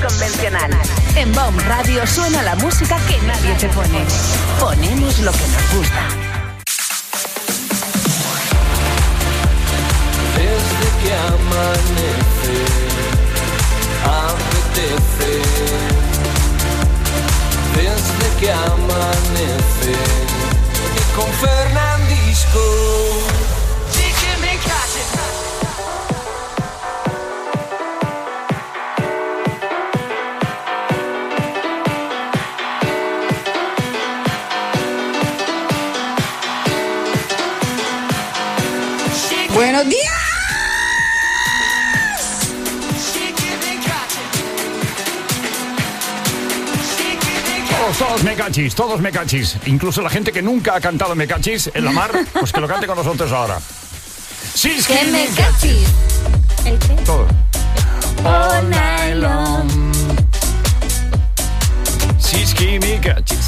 convencional. En Bomb Radio suena la música que nadie te pone. Ponemos lo que nos gusta. Desde que amanece, apetece. Desde que amanece, y con Fernandisco. ¡Buenos días! Todos me cachis. Incluso la gente que nunca ha cantado me cachis en la mar, pues que lo cante con nosotros ahora. Sí, es que me cachis. ¿El qué? Todo. All night long. Sí, es que me cachis.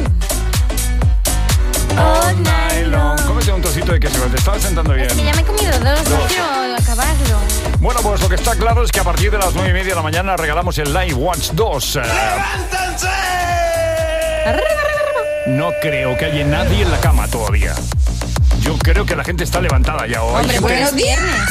All night long. Cómete un trocito de queso, te estaba sentando bien. Es que ya me he comido dos, no quiero acabarlo. Bueno, pues lo que está claro es que a partir de las 9:30 de la mañana regalamos el Live Watch 2. ¡Levántense! No creo que haya nadie en la cama todavía. Yo creo que la gente está levantada ya. Hombre, pues es viernes.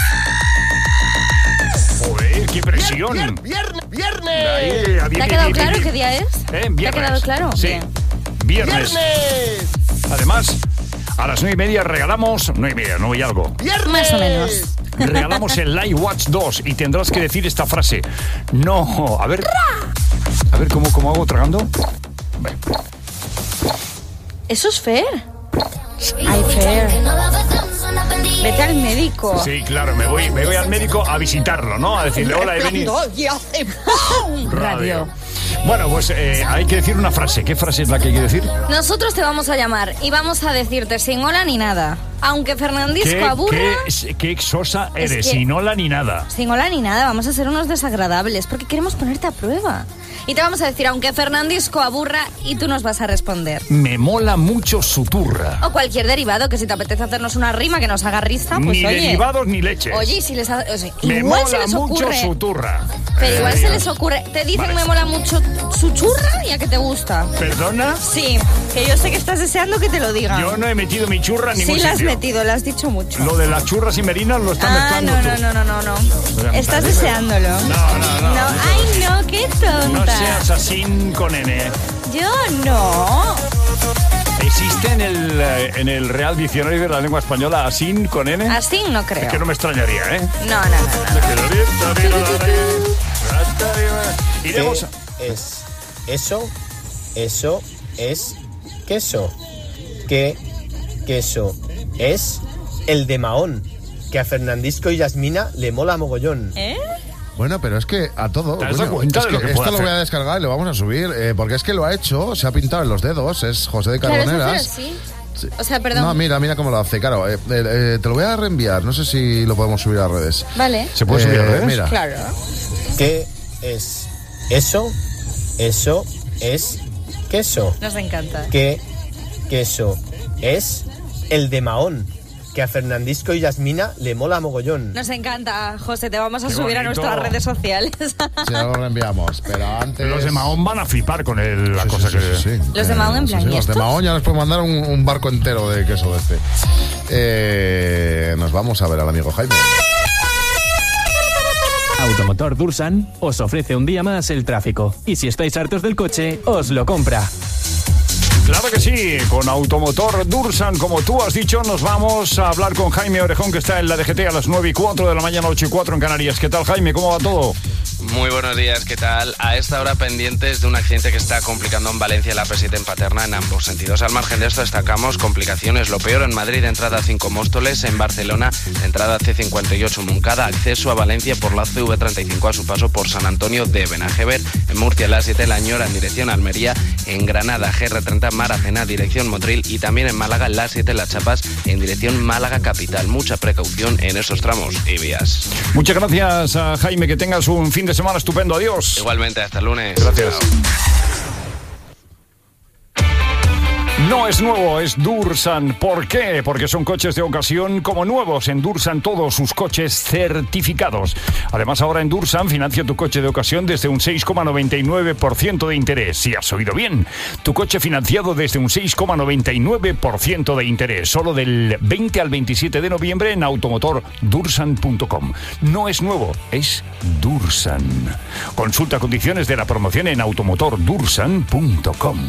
Joder, qué presión. ¡Viernes! ¿Te ha quedado claro qué día es? Viernes. ¿Te ha quedado claro? Sí. Bien. Viernes. Además, a las 9:30 regalamos... 9:30, no voy algo. ¡Viernes! Más o menos. Regalamos el Live Watch 2 y tendrás que decir esta frase. No, a ver, ¿cómo hago tragando? ¿Eso es Fer? Ay, Fer. Vete al médico. Sí, claro, me voy al médico a visitarlo, ¿no? A decirle, hola, he venido. Radio. Bueno, pues hay que decir una frase. ¿Qué frase es la que hay que decir? Nosotros te vamos a llamar y vamos a decirte sin hola ni nada. Aunque Fernandisco aburra... Qué exosa eres, Es que- sin hola ni nada. Sin hola ni nada, vamos a ser unos desagradables porque queremos ponerte a prueba. Y te vamos a decir, aunque Fernandisco aburra, y tú nos vas a responder. Me mola mucho su turra. O cualquier derivado, que si te apetece hacernos una rima que nos haga risa, pues Ni oye. derivados ni leches. Oye, y si les ha- o sea, Me igual mola se les mucho ocurre. su turra. Pero igual se les ocurre. Te dicen Vale. me mola mucho su churra y a que te gusta. ¿Perdona? Sí, que yo sé que estás deseando que te lo diga. Yo no he metido mi churra en ningún Sí, la has sitio. metido, lo has dicho mucho. Lo de las churras y merinas lo estás mezclando tú. No. Estás deseándolo. No. Ay, no, qué tonta. No seas así con N. Yo no. ¿Existe en el Real Diccionario de la Lengua Española así con N? Así no creo. Es que no me extrañaría, ¿eh? No. Iremos. ¿Qué es eso? Eso es queso. ¿Qué queso es? El de Mahón, que a Fernandisco y Yasmina le mola mogollón. Bueno, pero es que a todo... ¿Te has dado cuenta es de que lo que esto puede lo voy a hacer? descargar y lo vamos a subir, porque es que lo ha hecho, se ha pintado en los dedos, es José de Claro, eso Carboneras. es así. Sí. O sea, perdón. No, mira cómo lo hace, claro. Te lo voy a reenviar, no sé si lo podemos subir a redes. Vale. ¿Se puede subir a redes? Mira. Claro. ¿Qué es eso? Eso es queso. Nos encanta. ¿Qué queso es? El de Mahón, que a Fernandisco y Yasmina le mola mogollón. Nos encanta, José. Te vamos a Qué subir a bonito. nuestras redes sociales. Sí, ya lo reenviamos, pero antes... Los de Mahón van a flipar con la Sí, cosa sí, que... sí. Los de Mahón en plan, ¿y los de estos? Mahón ya nos pueden mandar un barco entero de queso de este. Nos vamos a ver al amigo Jaime. Automotor Dursan os ofrece un día más el tráfico. Y si estáis hartos del coche, os lo compra. Claro que sí, con Automotor Dursan, como tú has dicho, nos vamos a hablar con Jaime Orejón, que está en la DGT a las 9:04 de la mañana, 8:04 en Canarias. ¿Qué tal, Jaime? ¿Cómo va todo? Muy buenos días, ¿qué tal? A esta hora pendientes de un accidente que está complicando en Valencia la P7 en Paterna en ambos sentidos. Al margen de esto destacamos complicaciones. Lo peor en Madrid, entrada 5 Móstoles, en Barcelona, entrada C58 Moncada, acceso a Valencia por la CV35 a su paso por San Antonio de Benajever, en Murcia la A7 La Ñora en dirección Almería, en Granada GR30 Maracena dirección Motril y también en Málaga la A7 Las Chapas en dirección Málaga Capital. Mucha precaución en esos tramos y vías. Muchas gracias, Jaime, que tengas un fin de semana estupendo. Adiós. Igualmente, hasta el lunes. Gracias. Chao. No es nuevo, es Dursan. ¿Por qué? Porque son coches de ocasión como nuevos. En Dursan todos sus coches certificados. Además, ahora en Dursan financia tu coche de ocasión desde un 6,99% de interés. Si has oído bien, tu coche financiado desde un 6,99% de interés. Solo del 20 al 27 de noviembre en automotordursan.com. No es nuevo, es Dursan. Consulta condiciones de la promoción en automotordursan.com.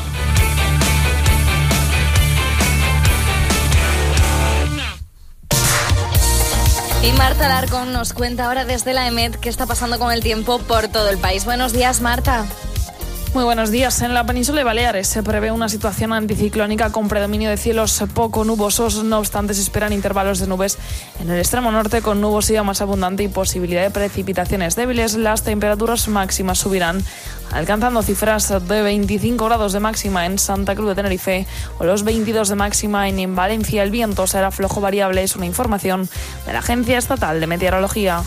Y Marta Alarcón nos cuenta ahora desde la EMET qué está pasando con el tiempo por todo el país. Buenos días, Marta. Muy buenos días. En la península de Baleares se prevé una situación anticiclónica con predominio de cielos poco nubosos. No obstante, se esperan intervalos de nubes en el extremo norte con nubosidad más abundante y posibilidad de precipitaciones débiles. Las temperaturas máximas subirán, alcanzando cifras de 25 grados de máxima en Santa Cruz de Tenerife o los 22 de máxima en Valencia. El viento será flojo variable, es una información de la Agencia Estatal de Meteorología.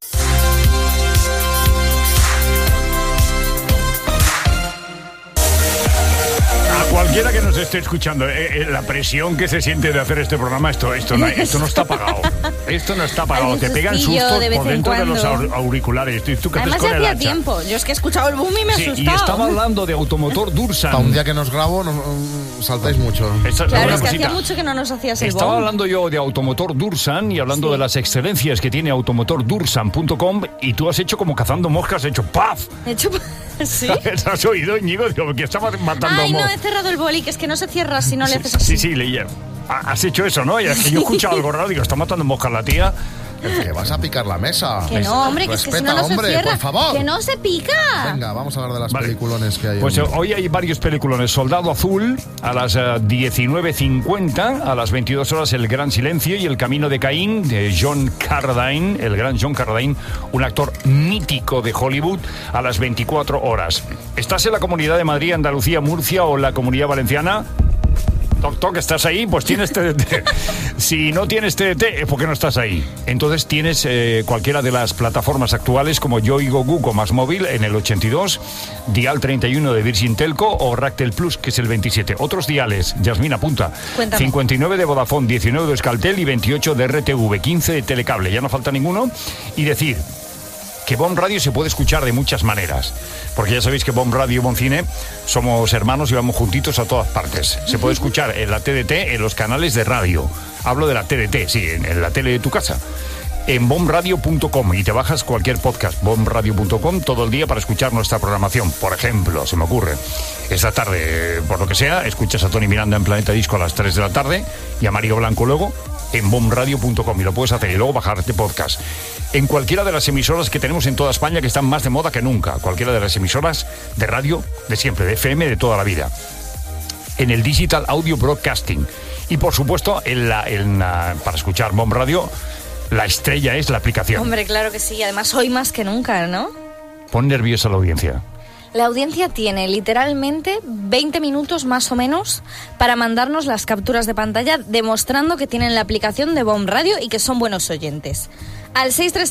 Cualquiera que nos esté escuchando, la presión que se siente de hacer este programa, esto no está pagado. Esto no está pagado. Te pegan sustos por dentro de los auriculares. ¿Tú qué haces Además, con ya el hacía hacha? tiempo. Yo es que he escuchado el boom y me he asustado. Y estaba hablando de Automotor Dursan. Para un día que nos grabo, saltáis mucho. Claro, es que hacía mucho que no nos hacías el Estaba boom. hablando yo de Automotor Dursan y hablando de las excelencias que tiene automotordursan.com, y tú has hecho como cazando moscas, has hecho ¡paf! He hecho... ¿Sí? ¿Has oído, Íñigo? Digo, que estabas matando Ay, no, moscas. he cerrado el boli, que es que no se cierra si no le haces así. Sí, leía. Has hecho eso, ¿no? Y es que yo he escuchado algo raro, digo, está matando moscas la tía. Que vas a picar la mesa. Que no, hombre, que es que si no, no se cierra. Por favor. Que no se pica. Venga, vamos a hablar de las peliculones que hay. Pues hoy hay varios peliculones. Soldado Azul, a las 19:50, a las 22 horas El Gran Silencio y El Camino de Caín, de John Carradine, el gran John Carradine, un actor mítico de Hollywood, a las 24 horas. ¿Estás en la Comunidad de Madrid, Andalucía, Murcia o la Comunidad Valenciana? Toc, ¿estás ahí? Pues tienes TDT. Si no tienes TDT es porque no estás ahí. Entonces tienes cualquiera de las plataformas actuales como Yoigo Google más móvil en el 82, Dial 31 de Virgin Telco o Ractel Plus, que es el 27. Otros diales, Yasmín apunta. Cuéntame. 59 de Vodafone, 19 de Euskaltel y 28 de RTV, 15 de Telecable. Ya no falta ninguno. Y decir que BOM Radio se puede escuchar de muchas maneras, porque ya sabéis que BOM Radio y BOM Cine somos hermanos y vamos juntitos a todas partes. Se puede escuchar en la TDT, en los canales de radio. Hablo de la TDT, sí, en la tele de tu casa. En bomradio.com, y te bajas cualquier podcast, bomradio.com, todo el día para escuchar nuestra programación. Por ejemplo, se me ocurre, esta tarde, por lo que sea, escuchas a Tony Miranda en Planeta Disco a las 3 de la tarde y a Mario Blanco luego en bomradio.com, y lo puedes hacer y luego bajarte podcast. En cualquiera de las emisoras que tenemos en toda España, que están más de moda que nunca, cualquiera de las emisoras de radio de siempre, de FM de toda la vida. En el Digital Audio Broadcasting. Y por supuesto, para escuchar BOM Radio, la estrella es la aplicación. Hombre, claro que sí. Además, hoy más que nunca, ¿no? Pon nerviosa a la audiencia. La audiencia tiene literalmente 20 minutos más o menos para mandarnos las capturas de pantalla demostrando que tienen la aplicación de BOM Radio y que son buenos oyentes. Al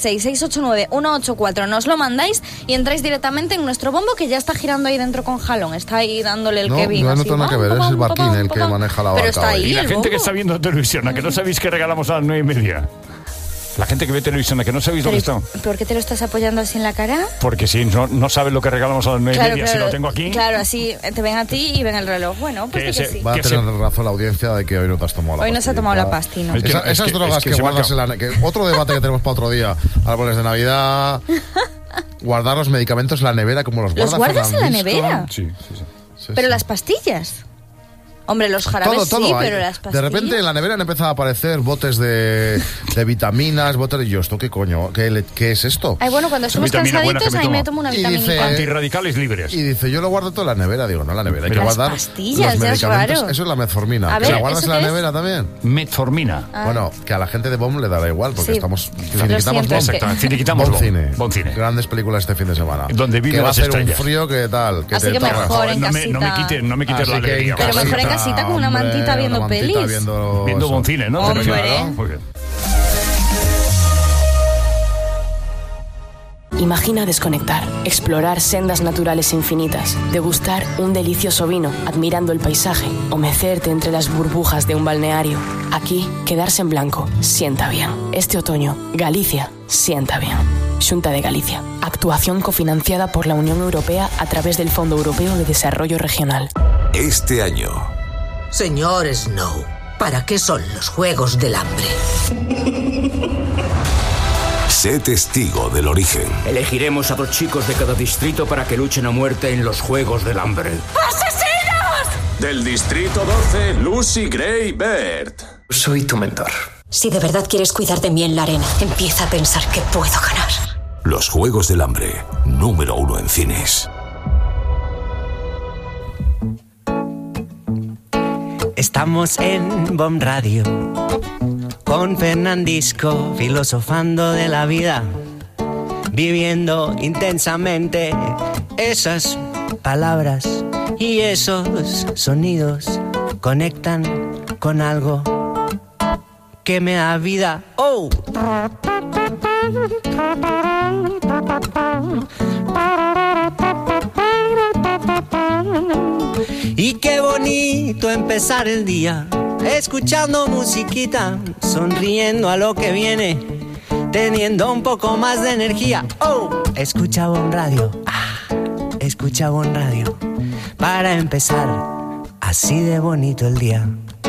636-689-184 nos lo mandáis y entráis directamente en nuestro bombo, que ya está girando ahí dentro con jalón. Está ahí dándole el Kevin. No, no tengo nada que ver, es el Barquín el que maneja la barca. Pero está ahí. Y la gente bombo que está viendo televisión, ¿a que no sabéis que regalamos a las 9:30? La gente que ve televisión, ¿a que no sabéis lo que está? ¿Por qué te lo estás apoyando así en la cara? Porque si no sabes lo que regalamos a las 9:30, si lo tengo aquí. Claro, así te ven a ti y ven el reloj. Bueno, pues que sí. Va a tener razón la audiencia de que hoy no te has tomado la Hoy no se ha tomado la pastilla. Esas drogas que guardas en la... Otro debate que tenemos para otro día. Árboles de Navidad... Guardar los medicamentos en la nevera como los guarda guardas Fernandisco. en la nevera? Sí. Pero las pastillas... Hombre, los jarabes todo sí, hay. pero las pastillas... De repente en la nevera han empezado a aparecer botes de vitaminas, botes de... Yo, ¿esto qué coño? ¿Qué es esto? Ay, bueno, cuando estamos cansaditos, ahí me tomo una vitamina. Antirradicales libres. Y dice, yo lo guardo todo en la nevera. Digo, no, en la nevera. Hay que guardar pastillas, los medicamentos. raro. Eso es la metformina. A ver, ¿La guardas en la nevera también? Metformina. Bueno, que a la gente de BOM le dará igual, porque Sí. estamos... Finiquitamos BOM. Exactamente, finiquitamos BOM Cine. BOM Cine. Grandes películas este fin de semana. Donde viven que va a las hacer estrellas. un frío que tal. Que Así te que torras. mejor en No casita. me quites la Así que alegría. Pero mejor en casita con una mantita viendo una mantita pelis. Viendo BOM Cine, ¿no? Hombre. Claro, porque... Imagina desconectar, explorar sendas naturales infinitas, degustar un delicioso vino admirando el paisaje o mecerte entre las burbujas de un balneario. Aquí, quedarse en blanco sienta bien. Este otoño, Galicia sienta bien. Xunta de Galicia. Actuación cofinanciada por la Unión Europea a través del Fondo Europeo de Desarrollo Regional. Este año. Señor Snow, ¿para qué son los Juegos del Hambre? Sé testigo del origen. Elegiremos a 2 chicos de cada distrito para que luchen a muerte en los Juegos del Hambre. ¡Asesinos! Del distrito 12, Lucy Gray Baird. Soy tu mentor. Si de verdad quieres cuidar de mí en la arena, empieza a pensar que puedo ganar. Los Juegos del Hambre, número 1 en cines. Estamos en BOM Radio con Fernandisco, filosofando de la vida, viviendo intensamente esas palabras y esos sonidos conectan con algo que me da vida. ¡Oh! Y qué bonito empezar el día escuchando musiquita, sonriendo a lo que viene, teniendo un poco más de energía. ¡Oh! Escucha BOM Radio. Escucha BOM Radio para empezar así de bonito el día.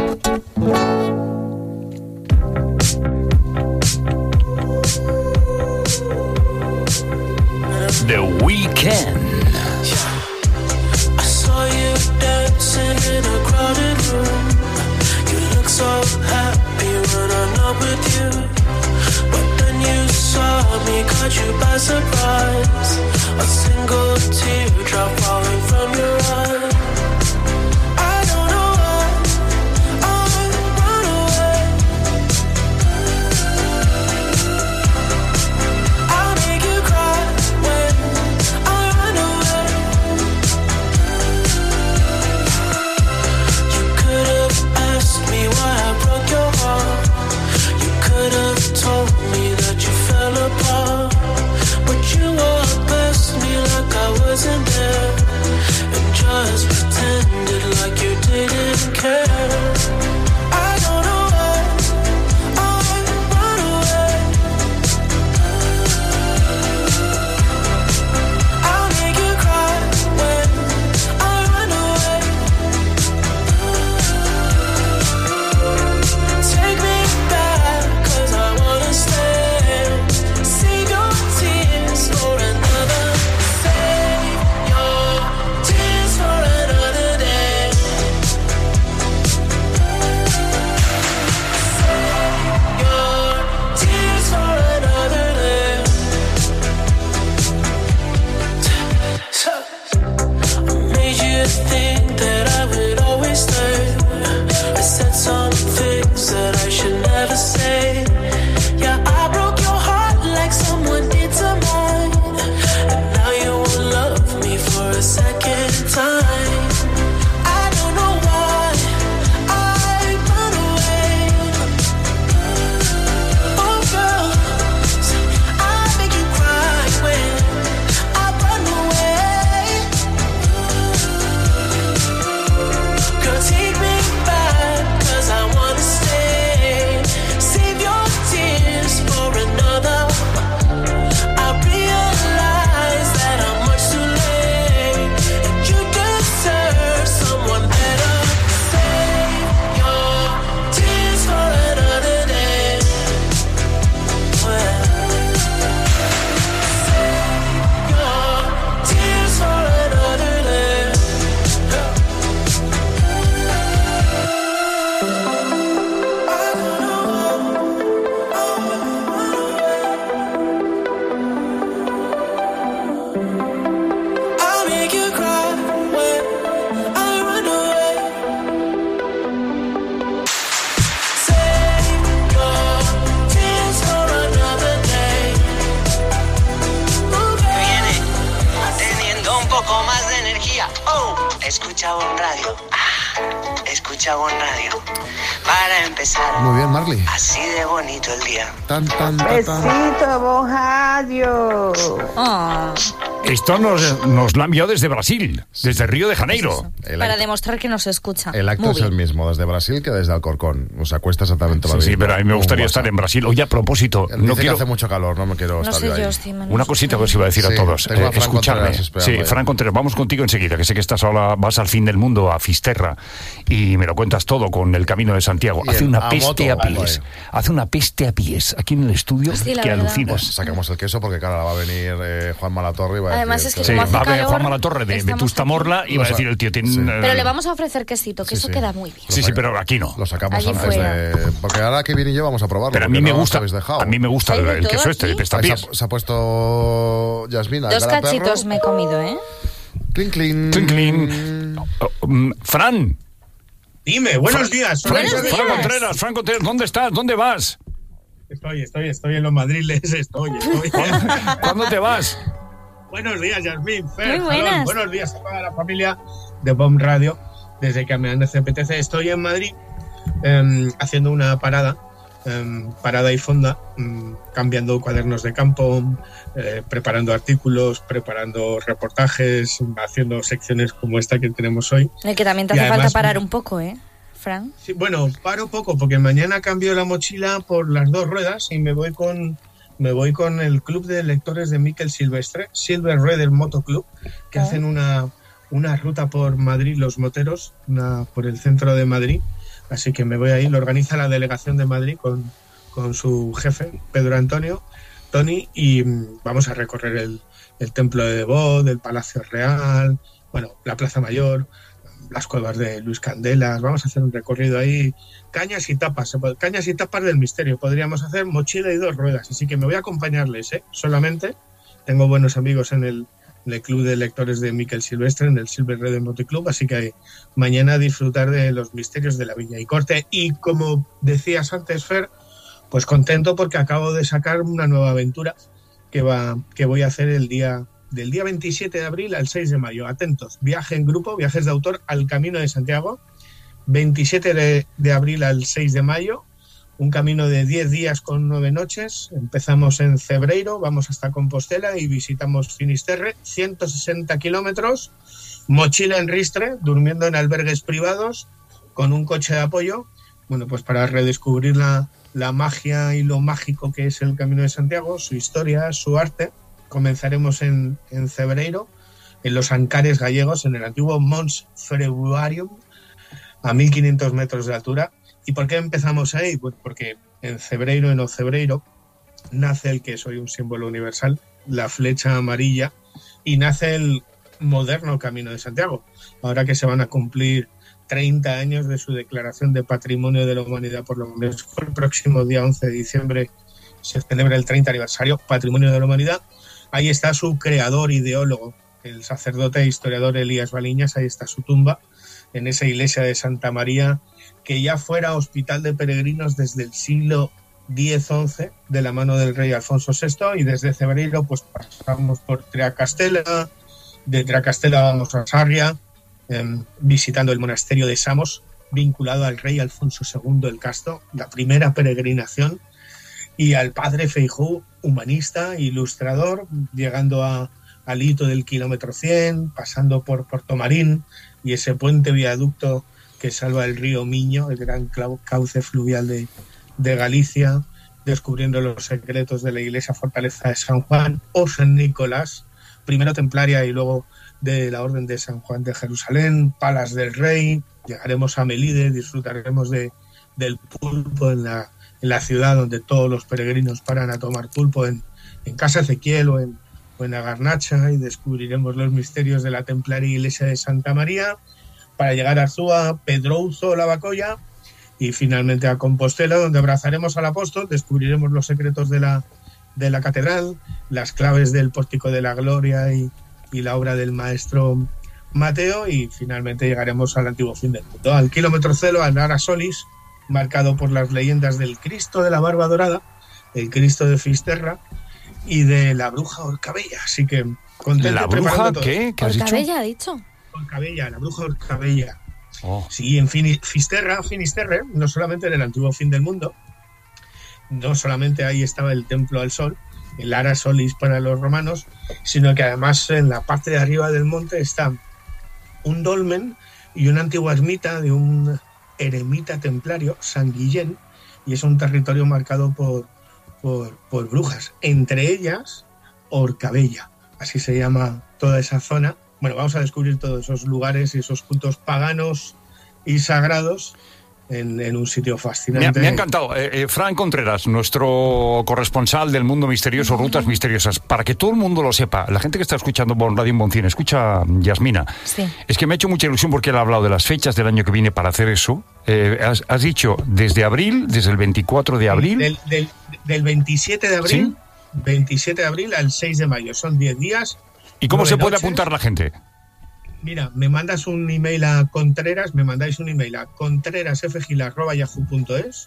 The Weeknd. I saw you dancing in a crowded room. You look so happy when I'm not with you. But then you saw me, caught you by surprise. A single teardrop falling from your eye. I don't know why I run away. I'll make you cry when I run away. You could have asked me why I broke your heart. You could have told me that you fell apart. But you walked past me like I wasn't there, and just pretended like you didn't care. I don't know why I run away. I'll make you cry when I run away. Take me back, 'cause I wanna stay. Save your tears for another. Save your tears for another day. Save your tears for another day. I made you think that I would always stay. I said some things that I should never say. Yeah, I broke your heart like someone did to mine. And now you won't love me for a second time. I don't know why I run away. Oh girl, I make you cry when I run away. Girl, take me back, 'cause I wanna stay. Save your tears for another. I realize that I'm much too late, and you deserve someone better. Save your tears for another day. Save your tears for another day. I'll make you cry when I run away. Save your tears for another day. Viene teniendo un poco más de energía. Oh, escucha BOM Radio. escucha Bon Radio. Para empezar. Muy bien, Marley. Así de bonito el día. Besito, Bon Radio. Esto nos lo ha enviado desde Brasil, desde Río de Janeiro. Para demostrar que nos escucha. El acto es el mismo desde Brasil que desde Alcorcón. O sea, cuesta exactamente lo mismo. Sí, pero a mí me gustaría estar en Brasil. Oye, a propósito, no quiero... hace mucho calor, no me quiero estar yo ahí. Una cosita que os iba a decir a todos. Escuchadme. Sí, Fran Contreras, vamos contigo enseguida, que sé que estás ahora, vas al fin del mundo, a Fisterra, y me lo cuentas todo con el Camino de Santiago. Hace una peste a pies. Hace una peste a pies aquí en el estudio que alucinas. Pues sacamos el queso porque, claro, va a venir Juan Malatorre y va a Además, decir... es que va a venir Juan Malatorre de Vetusta Morla y va a decir el tío... Pero le vamos a ofrecer quesito, que eso queda muy bien. Sí, pero aquí no. Lo sacamos antes de... Porque ahora que viene y yo vamos a probarlo. Pero a mí me gusta el queso este de pestapiés. Se ha puesto Yasmina. 2 cachitos me he comido, ¿eh? Clink, clink. Clink, clink. Fran. Dime, buenos días. Fran Contreras, ¿dónde estás? ¿Dónde vas? Estoy en los madriles, estoy. ¿Cuándo te vas? Buenos días, Yasmín, Fer, muy buenas. Buenos días a toda la familia de Bon Radio. Desde que me apetece, estoy en Madrid haciendo una parada y fonda, cambiando cuadernos de campo, preparando artículos, preparando reportajes, haciendo secciones como esta que tenemos hoy. Y que también te hace falta parar un poco, ¿eh, Fran? Sí, bueno, paro poco porque mañana cambio la mochila por las 2 ruedas y me voy con el club de lectores de Miquel Silvestre, Silver Rider Moto Club, que hacen una ruta por Madrid, los moteros, por el centro de Madrid. Así que me voy ahí, lo organiza la delegación de Madrid con su jefe, Pedro Antonio, Tony, y vamos a recorrer el templo de Devot, el Palacio Real, bueno, la Plaza Mayor, las cuevas de Luis Candelas. Vamos a hacer un recorrido ahí, cañas y tapas del misterio. Podríamos hacer mochila y 2 ruedas, así que me voy a acompañarles, solamente. Tengo buenos amigos en el club de lectores de Miquel Silvestre, en el Silver Red Moto Club, así que mañana disfrutar de los misterios de la Viña y Corte. Y como decías antes, Fer, pues contento porque acabo de sacar una nueva aventura que voy a hacer del día 27 de abril al 6 de mayo. Atentos, viaje en grupo, viajes de autor al Camino de Santiago, 27 de abril al 6 de mayo, un camino de 10 días con 9 noches. Empezamos en Cebreiro, vamos hasta Compostela y visitamos Finisterre, 160 kilómetros, mochila en ristre, durmiendo en albergues privados, con un coche de apoyo, bueno, pues para redescubrir la magia y lo mágico que es el Camino de Santiago, su historia, su arte. Comenzaremos en Cebreiro, en los Ancares gallegos, en el antiguo Mons Freuarium, a 1500 metros de altura. ¿Y por qué empezamos ahí? Pues porque en Cebreiro nace el que es hoy un símbolo universal, la flecha amarilla, y nace el moderno Camino de Santiago. Ahora que se van a cumplir 30 años de su declaración de Patrimonio de la Humanidad por la UNESCO, el próximo día 11 de diciembre se celebra el 30 aniversario Patrimonio de la Humanidad. Ahí está su creador, ideólogo, el sacerdote e historiador Elías Baliñas. Ahí está su tumba, en esa iglesia de Santa María, que ya fuera hospital de peregrinos desde el siglo X-XI, de la mano del rey Alfonso VI, y desde Cebreiro pues pasamos por Triacastela, de Triacastela vamos a Sarria, visitando el monasterio de Samos, vinculado al rey Alfonso II el Casto, la primera peregrinación, y al padre Feijóo, humanista, ilustrador, llegando al hito del kilómetro 100, pasando por Puerto Marín y ese puente viaducto que salva el río Miño, el gran cauce fluvial de Galicia, descubriendo los secretos de la iglesia fortaleza de San Juan o San Nicolás, primero templaria y luego de la Orden de San Juan de Jerusalén, Palas del Rey. Llegaremos a Melide, disfrutaremos del pulpo en la ciudad donde todos los peregrinos paran a tomar pulpo, en Casa Ezequiel o en Agarnacha, y descubriremos los misterios de la templaria iglesia de Santa María, para llegar a Arzúa, Pedrouzo, Lavacolla y finalmente a Compostela, donde abrazaremos al apóstol, descubriremos los secretos de la catedral, las claves del Pórtico de la Gloria y la obra del maestro Mateo, y finalmente llegaremos al antiguo fin del mundo, al kilómetro cero, al Ara Solis, marcado por las leyendas del Cristo de la Barba Dorada, el Cristo de Fisterra y de la bruja Orcabella. Así que contento. ¿La bruja qué? ¿Qué has dicho? Orcabella ha dicho. Orcabella, la bruja Orcabella. Sí, en Finisterre, no solamente en el antiguo fin del mundo, no solamente ahí estaba el templo al sol, el Ara Solis para los romanos, sino que además en la parte de arriba del monte está un dolmen y una antigua ermita de un eremita templario, San Guillén, y es un territorio marcado por brujas, entre ellas Orcabella, así se llama toda esa zona. Bueno, vamos a descubrir todos esos lugares y esos cultos paganos y sagrados en un sitio fascinante. Me ha encantado. Fran Contreras, nuestro corresponsal del mundo misterioso, Rutas Misteriosas. Para que todo el mundo lo sepa, la gente que está escuchando Bon Radio en Boncine, escucha Yasmina. Sí. Es que me ha hecho mucha ilusión porque él ha hablado de las fechas del año que viene para hacer eso. Has dicho desde el 24 de abril. Del 27 de abril, ¿sí? 27 de abril al 6 de mayo. Son 10 días. ¿Y cómo se puede apuntar la gente? Mira, me mandas un email a Contreras, me mandáis un email a contrerasfgil@yahoo.es,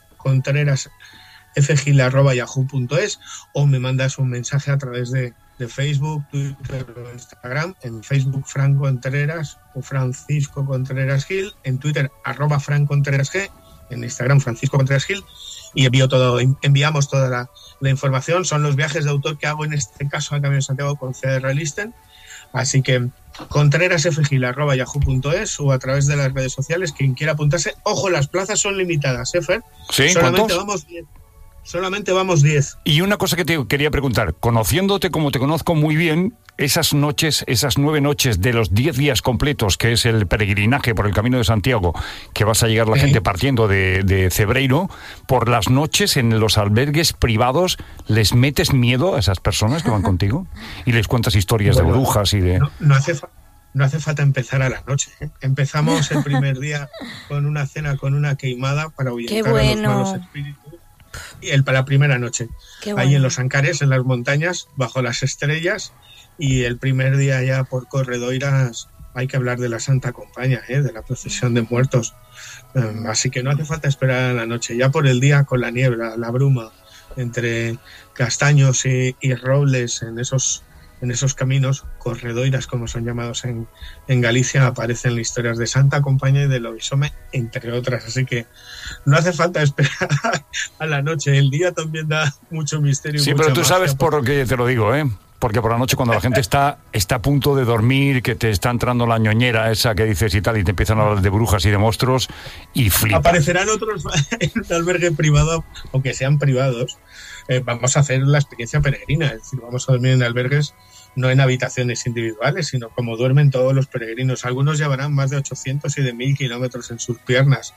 contrerasfgil@yahoo.es, o me mandas un mensaje a través de Facebook, Twitter o Instagram. En Facebook Fran Contreras o Francisco Contreras Gil, en Twitter @Fran Contreras G, en Instagram Francisco Contreras Gil, y enviamos toda la información. Son los viajes de autor que hago en este caso al Camino de Santiago con CR Listen. Así que contrerasfgil@yahoo.es o a través de las redes sociales, quien quiera apuntarse. Ojo, las plazas son limitadas, Fer. ¿Sí? Solamente vamos 10. Y una cosa que te quería preguntar, conociéndote como te conozco muy bien, esas 9 noches de los 10 días completos, que es el peregrinaje por el Camino de Santiago, que vas a llegar la gente partiendo de Cebreiro, por las noches en los albergues privados, ¿les metes miedo a esas personas que van contigo? Y les cuentas historias de brujas y de... No hace falta empezar a la noche, ¿eh? Empezamos el primer día con una cena, con una queimada para ahuyentar a los malos espíritus. Y para la primera noche, ahí en los Ancares, en las montañas, bajo las estrellas, y el primer día ya por Corredoiras hay que hablar de la Santa Compaña, de la procesión de muertos. Así que no hace falta esperar a la noche. Ya por el día, con la niebla, la bruma, entre castaños y robles en esos caminos, corredoiras como son llamados en Galicia, aparecen historias de Santa Compaña y de Lobisome, entre otras. Así que no hace falta esperar a la noche. El día también da mucho misterio. Sí, pero tú sabes por lo que te lo digo, porque por la noche cuando la gente está a punto de dormir, que te está entrando la ñoñera esa que dices y tal, y te empiezan a hablar de brujas y de monstruos, y flipas. Aparecerán otros en un albergue privado, aunque sean privados. Vamos a hacer la experiencia peregrina, es decir, vamos a dormir en albergues, no en habitaciones individuales, sino como duermen todos los peregrinos. Algunos llevarán más de 800 y de 1000 kilómetros en sus piernas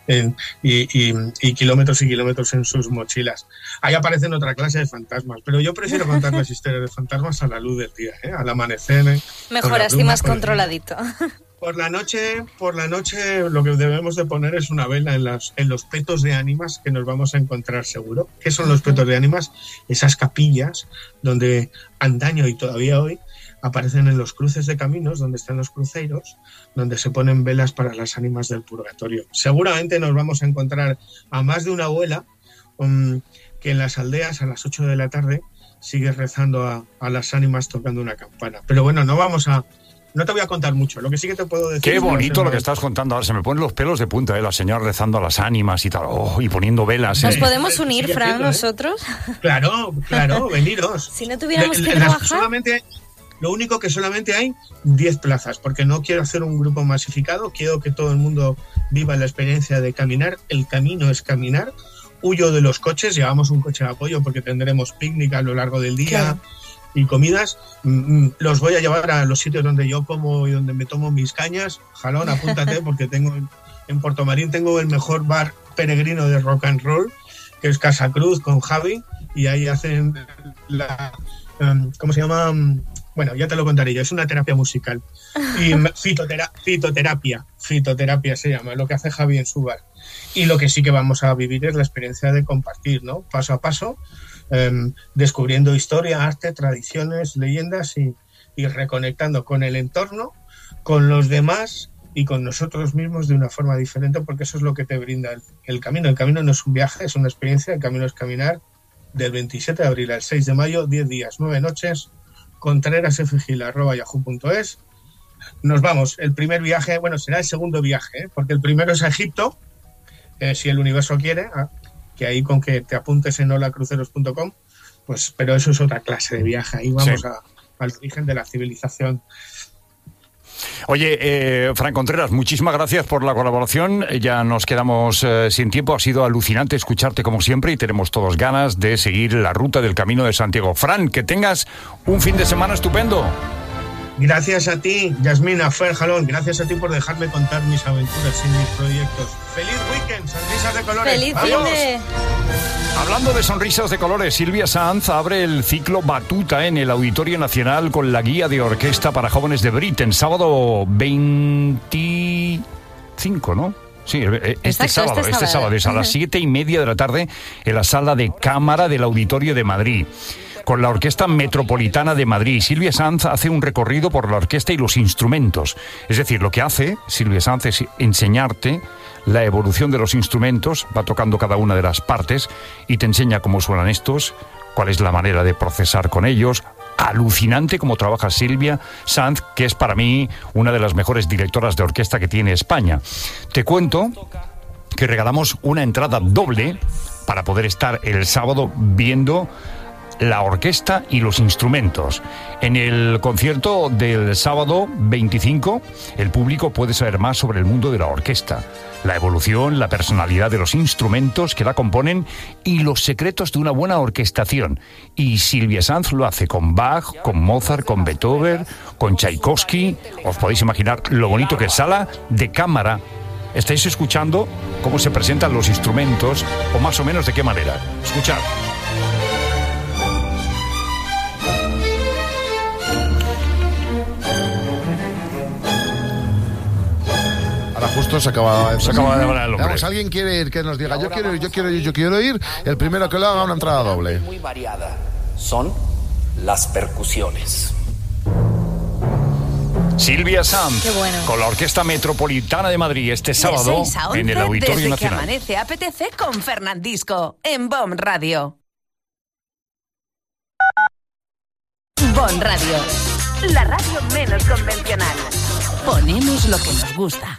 y kilómetros y kilómetros en sus mochilas. Ahí aparecen otra clase de fantasmas, pero yo prefiero contar las historias de fantasmas a la luz del día, al amanecer. Mejor así, más controladito. Por la noche lo que debemos de poner es una vela en los petos de ánimas que nos vamos a encontrar seguro. ¿Qué son los petos de ánimas? Esas capillas donde antaño y todavía hoy aparecen en los cruces de caminos, donde están los cruceiros, donde se ponen velas para las ánimas del purgatorio. Seguramente nos vamos a encontrar a más de una abuela que en las aldeas a las 8 de la tarde sigue rezando a las ánimas tocando una campana. Pero bueno, no te voy a contar mucho, lo que sí que te puedo decir... Qué bonito lo que estás contando ahora, se me ponen los pelos de punta, la señora rezando a las ánimas y tal, y poniendo velas. ¿Nos podemos unir, Fran, nosotros? Claro, veniros. Si no tuviéramos que trabajar... Lo único que solamente hay 10 plazas, porque no quiero hacer un grupo masificado, quiero que todo el mundo viva la experiencia de caminar, el camino es caminar, huyo de los coches, llevamos un coche de apoyo porque tendremos picnic a lo largo del día... Claro. Y comidas, los voy a llevar a los sitios donde yo como y donde me tomo mis cañas. Jalón, apúntate, porque en Puerto Marín tengo el mejor bar peregrino de rock and roll, que es Casa Cruz con Javi, y ahí hacen ¿cómo se llama? Bueno, ya te lo contaré yo, es una terapia musical. Y fitoterapia se llama, lo que hace Javi en su bar. Y lo que sí que vamos a vivir es la experiencia de compartir, ¿no? Paso a paso, descubriendo historia, arte, tradiciones, leyendas y reconectando con el entorno, con los demás y con nosotros mismos de una forma diferente, porque eso es lo que te brinda el camino. El camino no es un viaje, es una experiencia. El camino es caminar del 27 de abril al 6 de mayo, 10 días, 9 noches, contrerasfgil@yahoo.es. nos vamos. El primer viaje, bueno, será el segundo viaje, porque el primero es a Egipto, si el universo quiere, que ahí con que te apuntes en holacruceros.com, pues, pero eso es otra clase de viaje. Ahí vamos al origen de la civilización. Oye, Fran Contreras, muchísimas gracias por la colaboración. Ya nos quedamos sin tiempo. Ha sido alucinante escucharte como siempre y tenemos todos ganas de seguir la ruta del Camino de Santiago. Fran, que tengas un fin de semana estupendo. Gracias a ti, Yasmina, Fer, Jalón. Gracias a ti por dejarme contar mis aventuras y mis proyectos. ¡Feliz weekend! ¡Sonrisas de colores! ¡Feliz fin de... Hablando de sonrisas de colores, Silvia Sanz abre el ciclo Batuta en el Auditorio Nacional con la guía de orquesta para jóvenes de Britten, sábado 25, ¿no? Sí, este sábado es a las 7:30 de la tarde en la sala de cámara del Auditorio de Madrid, con la Orquesta Metropolitana de Madrid. Silvia Sanz hace un recorrido por la orquesta y los instrumentos. Es decir, lo que hace Silvia Sanz es enseñarte la evolución de los instrumentos, va tocando cada una de las partes y te enseña cómo suenan estos, cuál es la manera de procesar con ellos. Alucinante cómo trabaja Silvia Sanz, que es para mí una de las mejores directoras de orquesta que tiene España. Te cuento que regalamos una entrada doble para poder estar el sábado viendo la orquesta y los instrumentos. En el concierto del sábado 25, el público puede saber más sobre el mundo de la orquesta, la evolución, la personalidad de los instrumentos que la componen y los secretos de una buena orquestación. Y Silvia Sanz lo hace con Bach, con Mozart, con Beethoven, con Tchaikovsky. Os podéis imaginar lo bonito que es sala de cámara. Estáis escuchando cómo se presentan los instrumentos, o más o menos de qué manera. Escuchad. Justo se acaba de hablar el hombre. Vamos, alguien quiere ir, que nos diga, yo quiero ir, el primero que lo haga una entrada doble. Muy variada son las percusiones. Silvia Sanz, Qué bueno. con la Orquesta Metropolitana de Madrid este sábado De 6 a 11, en el Auditorio desde Nacional. Que amanece apetece con Fernandisco en BOM Radio. BOM Radio, la radio menos convencional. Ponemos lo que nos gusta.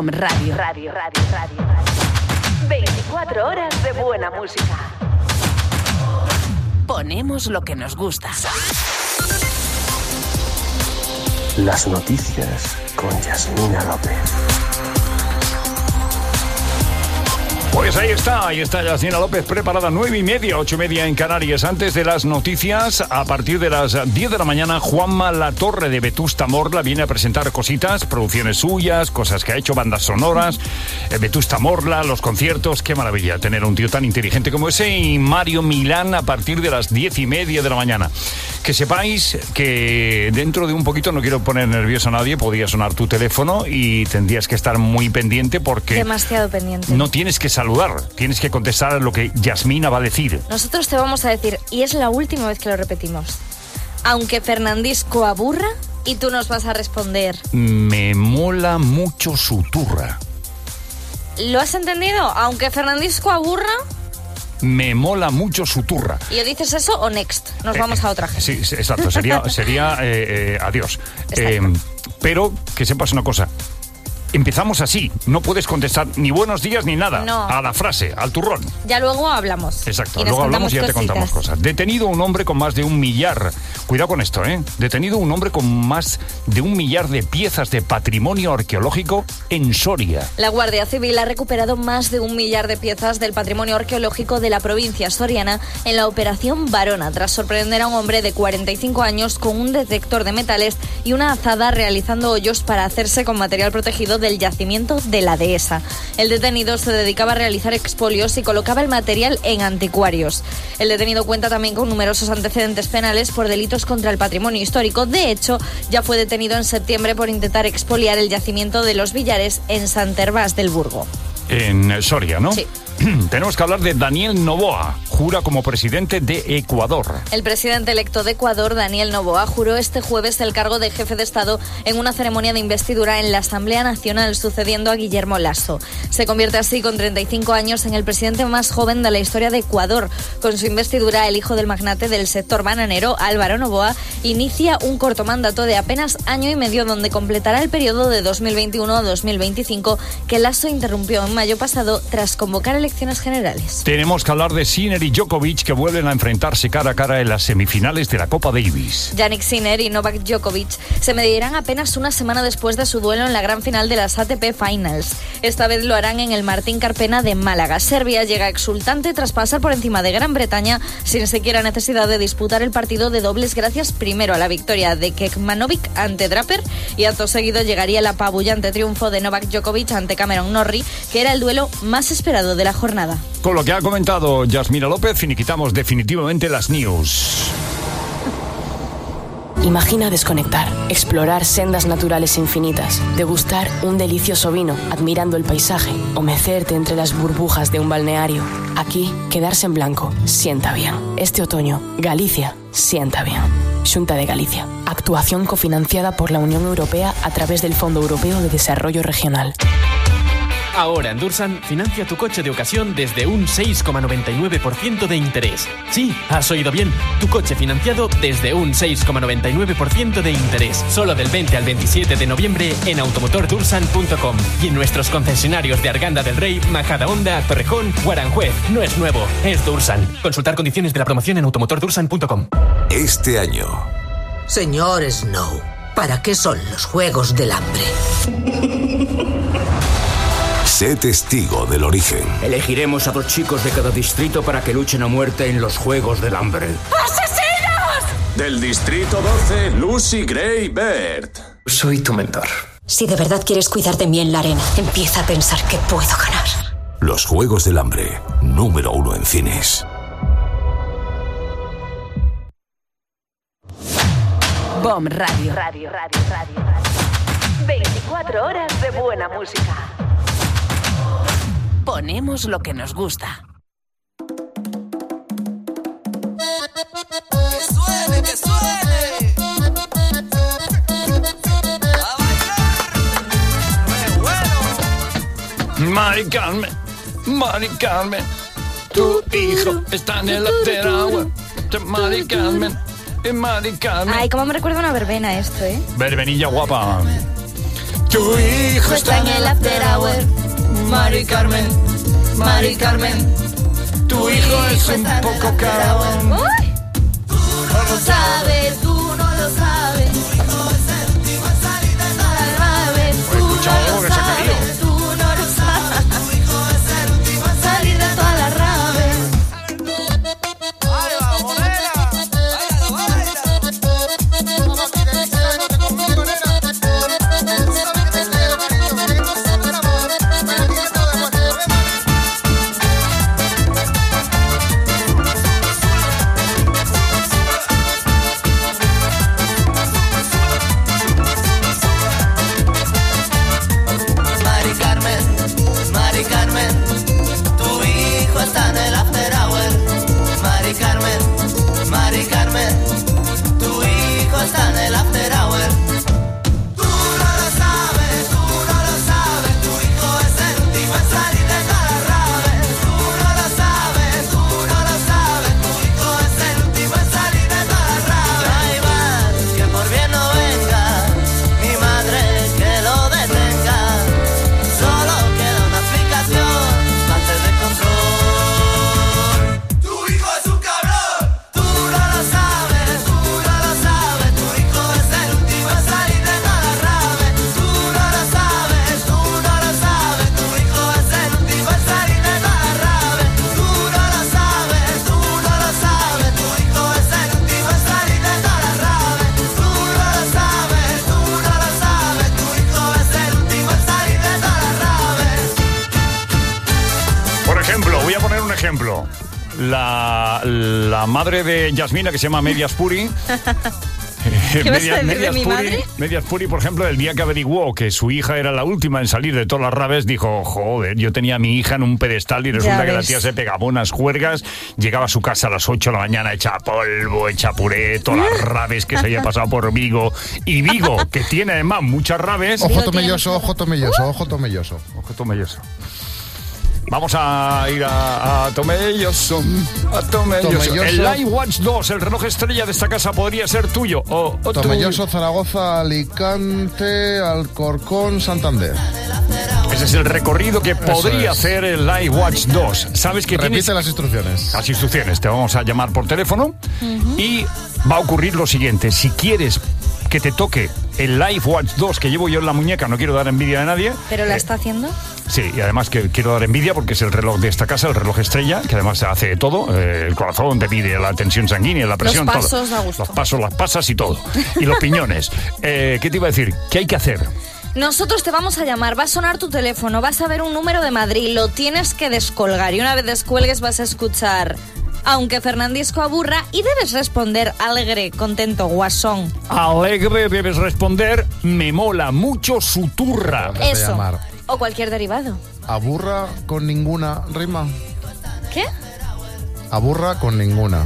BOM Radio. 24 horas de buena música. Ponemos lo que nos gusta. Las noticias con Yasmina López. Pues ahí está Yasmina López preparada, 9:30, 8:30 en Canarias. Antes de las noticias, a partir de las 10 de la mañana, Juanma Latorre de Vetusta Morla viene a presentar cositas, producciones suyas, cosas que ha hecho, bandas sonoras, Vetusta Morla, los conciertos. Qué maravilla tener un tío tan inteligente como ese. Y Mario Milán a partir de las 10:30 de la mañana. Que sepáis que dentro de un poquito, no quiero poner nervioso a nadie, podría sonar tu teléfono y tendrías que estar muy pendiente porque... Demasiado pendiente. No tienes que saludar, tienes que contestar a lo que Yasmina va a decir. Nosotros te vamos a decir, y es la última vez que lo repetimos, aunque Fernandisco aburra, y tú nos vas a responder... Me mola mucho su turra. ¿Lo has entendido? Aunque Fernandisco aburra... Me mola mucho su turra. ¿Y o dices eso o next? Nos vamos a otra gente. Sí, exacto. Sería adiós. Pero que sepas una cosa. Empezamos así, no puedes contestar ni buenos días ni nada, no. A la frase, al turrón. Ya luego hablamos. Exacto, luego hablamos y ya te contamos cosas. Detenido un hombre con más de 1 millar, cuidado con esto, detenido un hombre con más de 1 millar de piezas de patrimonio arqueológico en Soria. La Guardia Civil ha recuperado más de 1 millar de piezas del patrimonio arqueológico de la provincia soriana en la operación Varona, tras sorprender a un hombre de 45 años con un detector de metales y una azada realizando hoyos para hacerse con material protegido del yacimiento de la Dehesa. El detenido se dedicaba a realizar expolios y colocaba el material en anticuarios. El detenido cuenta también con numerosos antecedentes penales por delitos contra el patrimonio histórico. De hecho, ya fue detenido en septiembre por intentar expoliar el yacimiento de los Villares en Sant Hervás del Burgo. En Soria, ¿no? Sí. Tenemos que hablar de Daniel Noboa. Jura como presidente de Ecuador. El presidente electo de Ecuador, Daniel Noboa, juró este jueves el cargo de jefe de Estado en una ceremonia de investidura en la Asamblea Nacional, sucediendo a Guillermo Lasso. Se convierte así, con 35 años, en el presidente más joven de la historia de Ecuador. Con su investidura, el hijo del magnate del sector bananero, Álvaro Noboa, inicia un corto mandato de apenas año y medio, donde completará el periodo de 2021 a 2025 que Lasso interrumpió en mayo pasado tras convocar elecciones generales. Tenemos que hablar de Sinner y Djokovic, que vuelven a enfrentarse cara a cara en las semifinales de la Copa Davis. Jannik Sinner y Novak Djokovic se medirán apenas una semana después de su duelo en la gran final de las ATP Finals. Esta vez lo harán en el Martín Carpena de Málaga. Serbia llega exultante tras pasar por encima de Gran Bretaña sin siquiera necesidad de disputar el partido de dobles, gracias primero a la victoria de Kekmanovic ante Draper, y acto seguido llegaría el apabullante triunfo de Novak Djokovic ante Cameron Norrie, que era el duelo más esperado de la jornada. Con lo que ha comentado Yasmina López, finiquitamos definitivamente las news. Imagina desconectar, explorar sendas naturales infinitas, degustar un delicioso vino admirando el paisaje o mecerte entre las burbujas de un balneario. Aquí, quedarse en blanco sienta bien. Este otoño, Galicia sienta bien. Xunta de Galicia. Actuación cofinanciada por la Unión Europea a través del Fondo Europeo de Desarrollo Regional. Ahora en Dursan, financia tu coche de ocasión desde un 6,99% de interés. Sí, has oído bien. Tu coche financiado desde un 6,99% de interés. Solo del 20 al 27 de noviembre en automotordursan.com y en nuestros concesionarios de Arganda del Rey, Majadahonda, Torrejón o Aranjuez. No es nuevo, es Dursan. Consultar condiciones de la promoción en automotordursan.com. Este año. Señor Snow, ¿para qué son los Juegos del Hambre? Sé testigo del origen. Elegiremos a 2 chicos de cada distrito para que luchen a muerte en los Juegos del Hambre. ¡Asesinos! Del distrito 12, Lucy Gray Baird. Soy tu mentor. Si de verdad quieres cuidar de mí en la arena, empieza a pensar que puedo ganar. Los Juegos del Hambre, número 1 en cines. BOM Radio. 24 horas de buena música. Ponemos lo que nos gusta. ¡Que suene, que suene! Mari Carmen, tu hijo está en el agua. Mari Carmen. Ay, cómo me recuerda una verbena esto, ¿eh? Verbenilla guapa. Tu hijo está en el after hour. Mari Carmen, Mari Carmen, tu hijo es un poco cabrón. No lo sabes, tú no lo sabes. Escucha algo que se ha caído. Tú no lo sabes. Salir de todas las raves. Ejemplo, la madre de Yasmina, que se llama Medias Puri. ¿Qué vas a decir de mi madre? Medias Puri, por ejemplo, el día que averiguó que su hija era la última en salir de todas las raves, dijo, joder, yo tenía a mi hija en un pedestal y resulta que la tía se pegaba unas juergas, llegaba a su casa a las 8 de la mañana hecha polvo, hecha puré, todas las raves que se había pasado por Vigo. Y Vigo, que tiene además muchas raves... Ojo tomelloso, ojo tomelloso, ojo tomelloso. Ojo tomelloso. Vamos a ir a Tomelloso. A Tomelloso. El Live Watch 2, el reloj estrella de esta casa, podría ser tuyo. Tomelloso, Zaragoza, Alicante, Alcorcón, Santander. Ese es el recorrido que podría hacer el Live Watch 2. ¿Sabes que repite las instrucciones? Las instrucciones. Te vamos a llamar por teléfono y va a ocurrir lo siguiente. Si quieres que te toque el Live Watch 2 que llevo yo en la muñeca, no quiero dar envidia a nadie. ¿Pero la está haciendo? Sí, y además que quiero dar envidia porque es el reloj de esta casa, el reloj estrella, que además hace de todo. El corazón te mide la tensión sanguínea, la presión, los pasos, todo. Da gusto. Los pasos, las pasas y todo. Y los piñones. ¿Qué te iba a decir? ¿Qué hay que hacer? Nosotros te vamos a llamar, va a sonar tu teléfono, vas a ver un número de Madrid, lo tienes que descolgar y una vez descuelgues vas a escuchar... Aunque Fernandisco aburra, y debes responder alegre, contento, guasón. Alegre debes responder, me mola mucho su turra. Eso, o cualquier derivado. Aburra con ninguna rima. ¿Qué? Aburra con ninguna.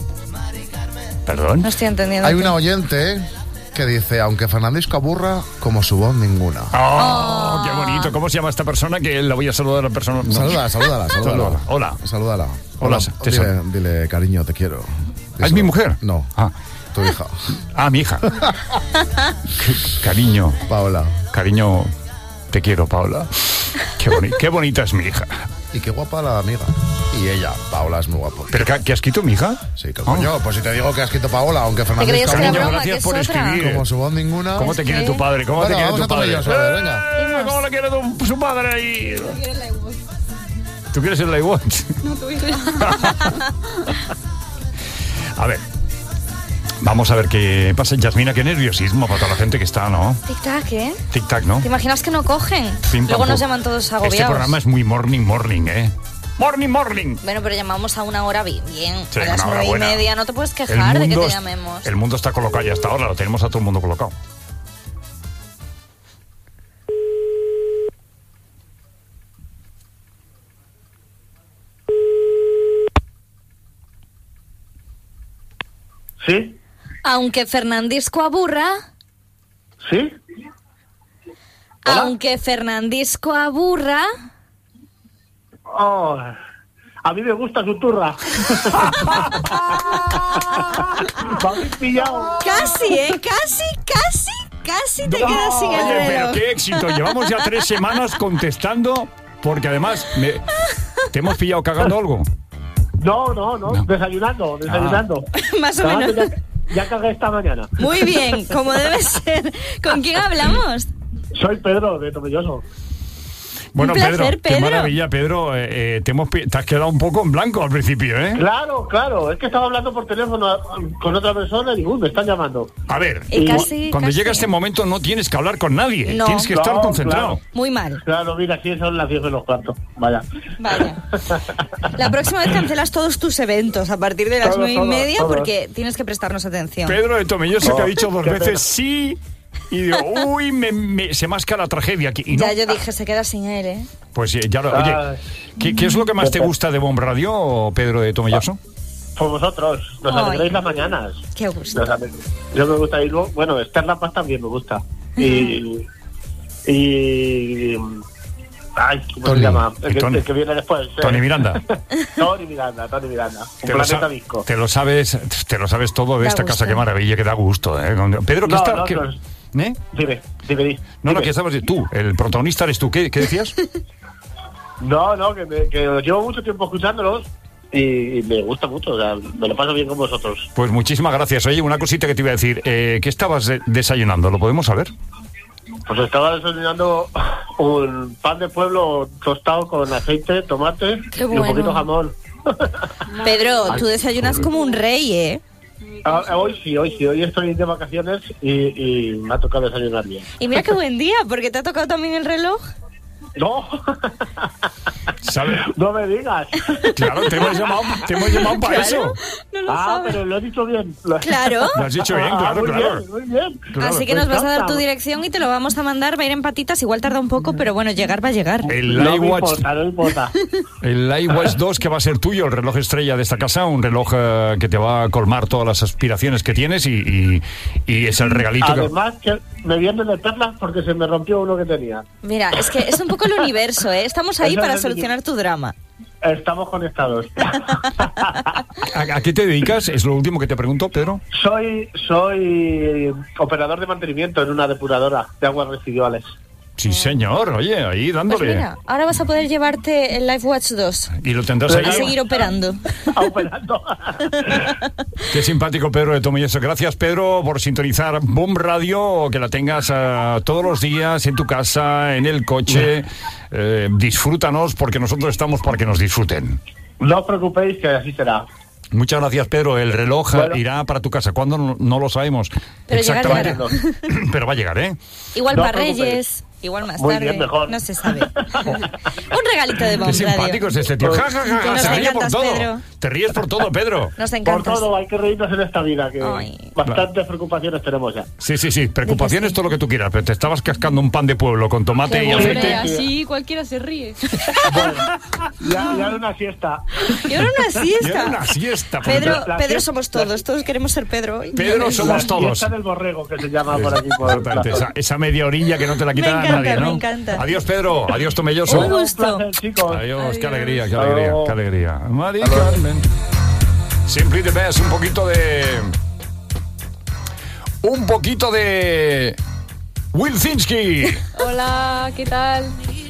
¿Perdón? No estoy entendiendo. Hay una oyente que dice, aunque Fernandisco aburra, como su voz ninguna. ¡Oh, qué bonito! ¿Cómo se llama esta persona? Que la voy a saludar a la persona. No. Salúdala. Hola. Salúdala. Hola. Dile, cariño, te quiero. ¿Es mi mujer? No. Tu hija. Mi hija. Cariño. Paola. Cariño, te quiero, Paola. Qué bonita es mi hija. Y qué guapa la amiga. Y ella, Paola, es muy guapo. ¿Pero qué ha escrito mi hija? Sí, que coño, pues si te digo que ha escrito Paola, aunque Fernandisco... Cariño, gracias por escribir. Como su voz ninguna... ¿Cómo te quiere tu padre? ¿Cómo te quiere tu padre? Venga. ¿Cómo le quiere su padre ahí? ¿Tú quieres el Live Watch? No, tu hija. A ver. Vamos a ver qué pasa. Yasmina, qué nerviosismo para toda la gente que está, ¿no? Tic-tac, ¿eh? Tic-tac, ¿no? ¿Te imaginas que no cogen? Pim, Luego pam, nos llaman todos agobiados. Este programa es muy morning, ¿eh? Morning. Bueno, pero llamamos a una hora bien. Sí, a las 9:30. No te puedes quejar de que te llamemos. El mundo está colocado ya hasta ahora. Lo tenemos a todo el mundo colocado. ¿Sí? Aunque Fernandisco aburra... ¿Sí? ¿Hola? Aunque Fernandisco aburra... Oh, a mí me gusta su turra. Me habéis pillado. Casi, ¿eh? Casi. casi te quedas sin el Oye, reloj. pero qué éxito. Llevamos ya 3 semanas contestando, porque además ¿te hemos pillado cagando algo? No, desayunando. Más o menos. Ya cagué esta mañana. Muy bien, como debe ser. ¿Con quién hablamos? Soy Pedro, de Tomelloso. Bueno, Un placer, qué Pedro. maravilla, Pedro. Te has quedado un poco en blanco al principio, ¿eh? Claro, es que estaba hablando por teléfono con otra persona y me están llamando. A ver, Y cuando llega este momento no tienes que hablar con nadie, No. tienes que estar No, concentrado. claro. Muy mal. Claro, mira, aquí son las 10 de los cuartos. Vaya. La próxima vez cancelas todos tus eventos a partir de las Todos, 9:30 todos. porque tienes que prestarnos atención. Pedro de Tomelloso, que ha dicho 2 qué veces pena. sí, y digo, uy, se masca la tragedia aquí. Y no, Ya yo dije, se queda sin él, ¿eh? pues ya lo... Oye, ¿qué es lo que más te gusta de Bomb Radio, Pedro de Tomelloso? Por vosotros, nos Ay. alegráis las mañanas. Qué gusto. Yo me gusta ir, bueno, Esther La Paz también me gusta. Y ay, ¿cómo Tony. se llama? Tony. El que viene después. Tony Miranda. Tony Miranda. Un planeta disco. Te lo sabes todo de Da esta gusto. casa, qué maravilla, que da gusto, ¿eh? Pedro, ¿qué No, está? no, qué- no. ¿Eh? Dime. No, que estabas tú, el protagonista eres tú. ¿Qué decías? No, que llevo mucho tiempo escuchándolos y me gusta mucho, o sea, me lo paso bien con vosotros. Pues muchísimas gracias. Oye, una cosita que te iba a decir. ¿Qué estabas desayunando? ¿Lo podemos saber? Pues estaba desayunando un pan de pueblo tostado con aceite, tomate Qué y un bueno. poquito jamón. Pedro, tú desayunas como un rey, ¿eh? Hoy sí, hoy estoy de vacaciones y me ha tocado desayunar bien. Y mira qué buen día, porque te ha tocado también el reloj. No, ¿Sabes? no me digas. Claro, te hemos llamado para Claro. eso. Pero lo he dicho bien. Claro. Lo has dicho bien, claro, muy claro. Bien, muy bien. Así que nos vas a dar tu dirección y te lo vamos a mandar. Va a ir en patitas, igual tarda un poco, pero bueno, llegar va a llegar. El No me iWatch, importa, no me importa. el iWatch 2 que va a ser tuyo, el reloj estrella de esta casa, un reloj que te va a colmar todas las aspiraciones que tienes y es el regalito que... Además que me vienen de perlas porque se me rompió uno que tenía. Mira, es que es un poco el universo, ¿eh? Estamos ahí Eso para es el solucionar tu drama. Estamos conectados. ¿A qué te dedicas? Es lo último que te pregunto, Pedro. Soy operador de mantenimiento en una depuradora de aguas residuales. Sí, señor. Oye, ahí Pues dándole. mira, ahora vas a poder llevarte el LifeWatch 2 Y lo tendrás a ahí. seguir operando. Qué simpático, Pedro de Tomelloso. Gracias, Pedro, por sintonizar Bomb Radio, que la tengas todos los días en tu casa, en el coche. Disfrútanos, porque nosotros estamos para que nos disfruten. No os preocupéis que así será. Muchas gracias, Pedro. El reloj Bueno. irá para tu casa. ¿Cuándo? No lo sabemos. Pero exactamente. llegará. Pero va a llegar, ¿eh? Igual No para os preocupéis. Reyes, igual más Muy tarde. bien, mejor. No se sabe. Un regalito de Qué Bomb simpático Radio. es este tío. Ja, ja, ja, Que nos se ríe por encantas, todo. Pedro. Te ríes por todo, Pedro. Nos Por encantas. todo, hay que reírnos en esta vida, que Ay. bastantes preocupaciones tenemos ya. Sí. Preocupaciones, todo lo que tú quieras, pero te estabas cascando un pan de pueblo con tomate Qué y bueno. aceite. Así cualquiera se ríe. Ya era una siesta. Y ahora una Y siesta. era una siesta. Pedro, La Pedro siesta- somos todos queremos ser Pedro hoy. Pedro somos La todos. fiesta del borrego, que se llama por aquí. Por Totalmente, esa media orilla que no te la quita Me encanta, nadie, ¿no? me encanta. Adiós, Pedro. Adiós, Tomelloso. Un gusto. Un placer, chicos. Adiós, qué alegría, qué Hasta alegría, luego. qué alegría. Mari Carmen. Simply the best, un poquito de Wilczynski. Hola, ¿qué tal?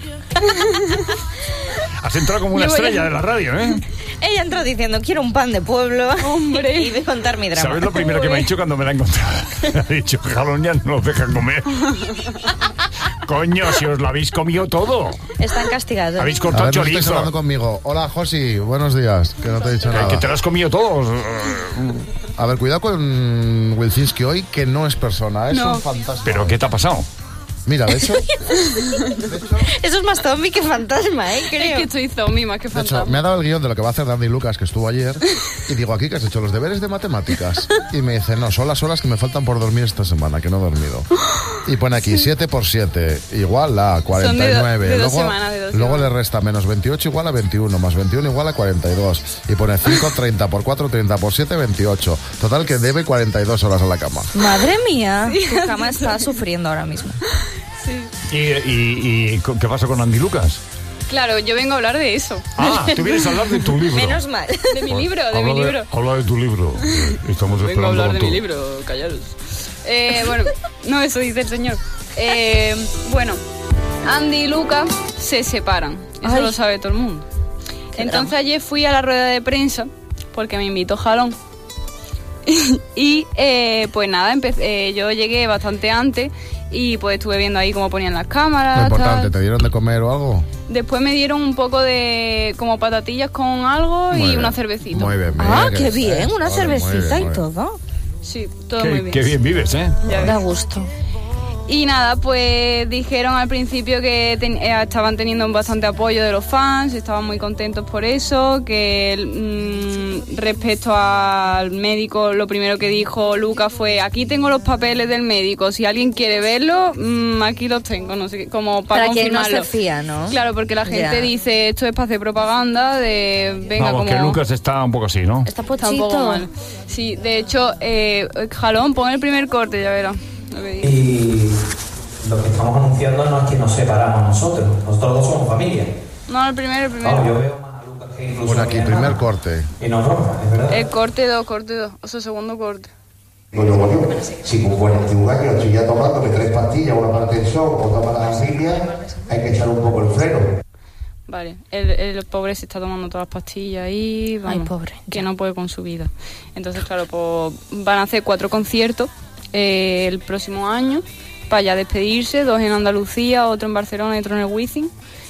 Has entrado como una Llevo estrella ya- de la radio, ¿eh? Ella entró diciendo, quiero un pan de pueblo. Hombre. Y voy a contar mi drama. ¿Sabes lo primero que me ha dicho cuando me la he encontrado? Ha dicho, jalón, ya no los dejan comer. Coño, si os lo habéis comido todo. Están castigados. Habéis A cortado ver, no estáis chorizo. hablando conmigo. Hola, Josi, buenos días. Que no te he dicho nada. Que te lo has comido todo. A ver, cuidado con Wilczynski hoy, que no es persona, es No. un fantasma. ¿Pero qué te ha pasado? Mira, de hecho, Eso es más zombie que fantasma, Es creo. que soy zombie más que de hecho, fantasma. me ha dado el guión de lo que va a hacer Dandy Lucas, que estuvo ayer, y digo, aquí que has hecho los deberes de matemáticas. Y me dice, no, son las horas que me faltan por dormir esta semana, que no he dormido. Y pone aquí 7 por 7 igual a 49. de dos luego semanas, de dos luego semanas. le resta menos 28 igual a 21, más 21 igual a 42. Y pone 5, 30 por 4, 30 por 7, 28. Total que debe 42 horas a la cama. Madre mía, tu cama está sufriendo ahora mismo. ¿Y qué pasa con Andy Lucas? Claro, yo vengo a hablar de eso. Ah, tú vienes a hablar de tu libro. Menos mal. De mi libro, de mi libro. Habla de tu libro. Estamos Vengo a esperando hablar de con mi tu- libro, callaros. Bueno, no, eso dice el señor. Bueno, Andy y Lucas se separan. Eso lo sabe todo el mundo. Entonces ayer fui a la rueda de prensa porque me invitó Jalón. Y pues nada, yo llegué bastante antes y pues estuve viendo ahí cómo ponían las cámaras. Lo importante, tal. ¿te dieron de comer o algo? Después me dieron un poco de como patatillas con algo Muy y bien, una cervecita. Muy bien, Qué bien, una cervecita y todo. Sí, todo muy bien. Qué bien vives, ¿eh? Da gusto. Y nada, pues dijeron al principio que estaban teniendo bastante apoyo de los fans, estaban muy contentos por eso, que respecto al médico, lo primero que dijo Lucas fue: aquí tengo los papeles del médico, si alguien quiere verlo, aquí los tengo, no sé qué, como para confirmarlo. Que no se fía, ¿no? Claro, porque la gente dice, esto es para hacer propaganda de... Venga, vamos, como... que Lucas está un poco así, ¿no? Está un poco mal. Sí, de hecho, Jalón, pon el primer corte, ya verás. Y lo que estamos anunciando no es que nos separamos nosotros dos somos familia. No, el primero. Vamos, yo veo más a Lucas que incluso Por aquí, primer corte. Y no broma, es verdad. El corte 2, o sea, segundo corte. Coño, si con 41 años estoy ya tomándome 3 pastillas, una para tensión, otra para la arritmia, hay que echar un poco el freno. Vale, el pobre se está tomando todas las pastillas y vamos, ay, pobre, que no puede con su vida. Entonces, claro, pues van a hacer 4 conciertos el próximo año para ya despedirse, 2 en Andalucía, otro en Barcelona y otro en el Wizzing.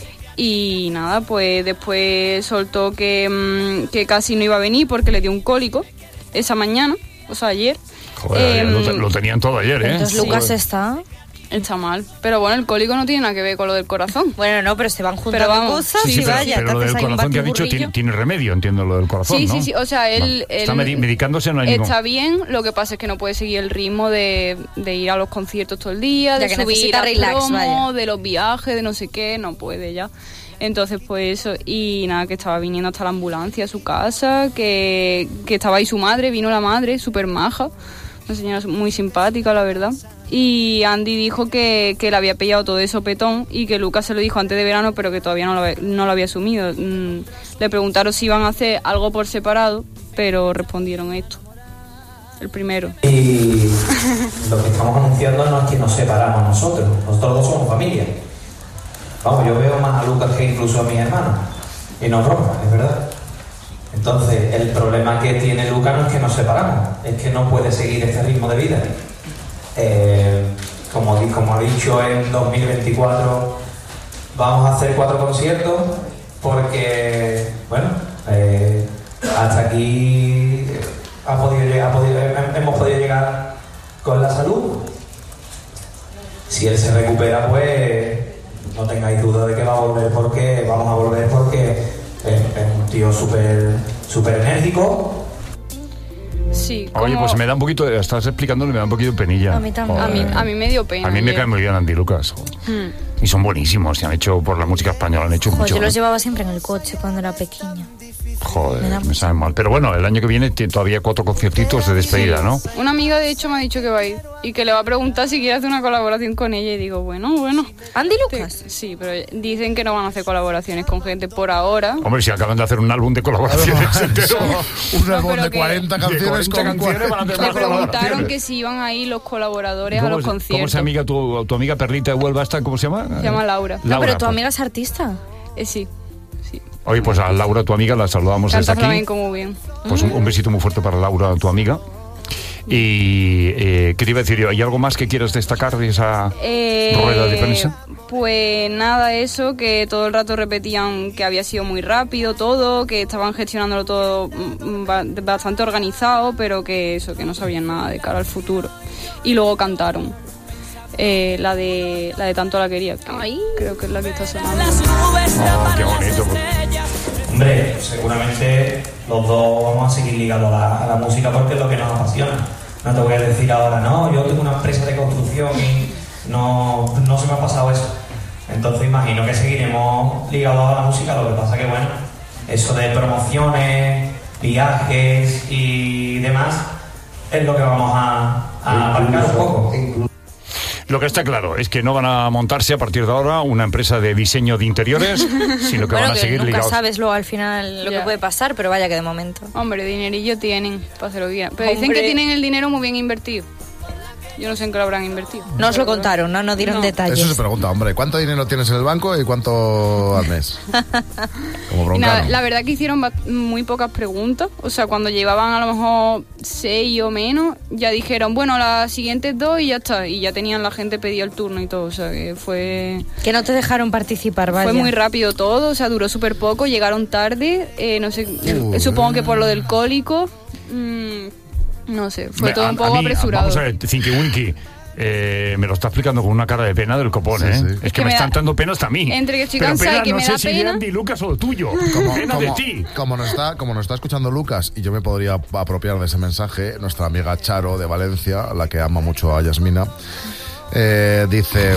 Y nada, pues después soltó que casi no iba a venir porque le dio un cólico esa mañana, o sea, ayer. Joder, lo tenían todo ayer, ¿eh? Entonces Lucas está mal. Pero bueno, el cólico no tiene nada que ver con lo del corazón. Bueno, no, pero se van juntando cosas y vaya. Pero lo del corazón que ha dicho tiene remedio, entiendo lo del corazón, sí, ¿no? Sí, o sea, él está medicándose, no hay ningún... Está bien, lo que pasa es que no puede seguir el ritmo de ir a los conciertos todo el día, de subir a promo, de los viajes, de no sé qué, no puede ya. Entonces, pues eso, y nada, que estaba viniendo hasta la ambulancia a su casa, que estaba ahí su madre, vino la madre, súper maja, una señora muy simpática, la verdad. Y Andy dijo que le había pillado todo de sopetón y que Lucas se lo dijo antes de verano, pero que todavía no lo había asumido. Le preguntaron si iban a hacer algo por separado, pero respondieron esto. El primero. Y lo que estamos anunciando no es que nos separamos nosotros dos somos familia. Vamos, yo veo más a Lucas que incluso a mis hermanos. Y no broma, es verdad. Entonces, el problema que tiene Lucas no es que nos separamos, es que no puede seguir este ritmo de vida. Como ha dicho, en 2024 vamos a hacer 4 conciertos porque, bueno, hasta aquí hemos podido llegar con la salud. Si él se recupera, pues no tengáis duda de que vamos a volver porque es un tío súper enérgico. Sí, oye, pues me da un poquito, estás explicándolo y me da un poquito de penilla. A mí también. A mí me dio pena. A mí me cae muy bien Andy Lucas. Y son buenísimos, se han hecho por la música española, han hecho mucho. Yo los llevaba siempre en el coche cuando era pequeña. Joder, me sabe mal. Pero bueno, el año que viene tiene todavía 4 conciertitos de despedida, ¿no? Una amiga, de hecho, me ha dicho que va a ir y que le va a preguntar si quiere hacer una colaboración con ella. Y digo, bueno. ¿Andy Lucas? Sí, pero dicen que no van a hacer colaboraciones con gente por ahora. Hombre, si acaban de hacer un álbum de colaboraciones entero. Un álbum de 40 canciones con 40. Le preguntaron que si iban a ir los colaboradores a los conciertos. ¿Cómo se amiga tu amiga Perlita de Huelva esta? ¿Cómo se llama? Se llama Laura. No, pero tu amiga es artista. Sí. Oye, pues a Laura, tu amiga, la saludamos desde aquí. Canta muy bien. Pues un besito muy fuerte para Laura, tu amiga. Y, ¿qué te iba a decir yo? ¿Hay algo más que quieras destacar de esa rueda de prensa? Pues nada, eso, que todo el rato repetían que había sido muy rápido todo, que estaban gestionándolo todo bastante organizado, pero que eso, que no sabían nada de cara al futuro. Y luego cantaron. La de Tanto la quería, que creo que es la que está sonando. Oh, qué bonito. Hombre, seguramente los dos vamos a seguir ligados a la música porque es lo que nos apasiona. No te voy a decir ahora, no, yo tengo una empresa de construcción y no se me ha pasado eso. Entonces imagino que seguiremos ligados a la música, lo que pasa que bueno, eso de promociones, viajes y demás es lo que vamos a aparcar un poco. Lo que está claro es que no van a montarse a partir de ahora una empresa de diseño de interiores, sino que van a seguir ligados. Nunca sabes luego al final lo que puede pasar, pero vaya que de momento. Hombre, dinerillo tienen para hacer lo que quieran. Pero dicen que tienen el dinero muy bien invertido. Yo no sé en qué lo habrán invertido. No os lo contaron, no nos dieron detalles. Eso se pregunta, hombre, ¿cuánto dinero tienes en el banco y cuánto al mes? Como Broncano. La verdad que hicieron muy pocas preguntas. O sea, cuando llevaban a lo mejor 6 o menos, ya dijeron, bueno, las siguientes 2 y ya está. Y ya tenían la gente pedía el turno y todo. O sea, que fue... Que no te dejaron participar, vaya. Fue muy rápido todo, o sea, duró súper poco, llegaron tarde, no sé, supongo que por lo del cólico, no sé, fue todo un poco apresurado. Vamos a ver, Thinky Winky, me lo está explicando con una cara de pena del copón, ¿eh? Sí. Es que me están dando pena hasta a mí. Entre que estoy cansada y que no me sé da si pena. Andy, Lucas o tuyo. Pena de ti. Como nos está escuchando Lucas, y yo me podría apropiar de ese mensaje, nuestra amiga Charo de Valencia, la que ama mucho a Yasmina, dice...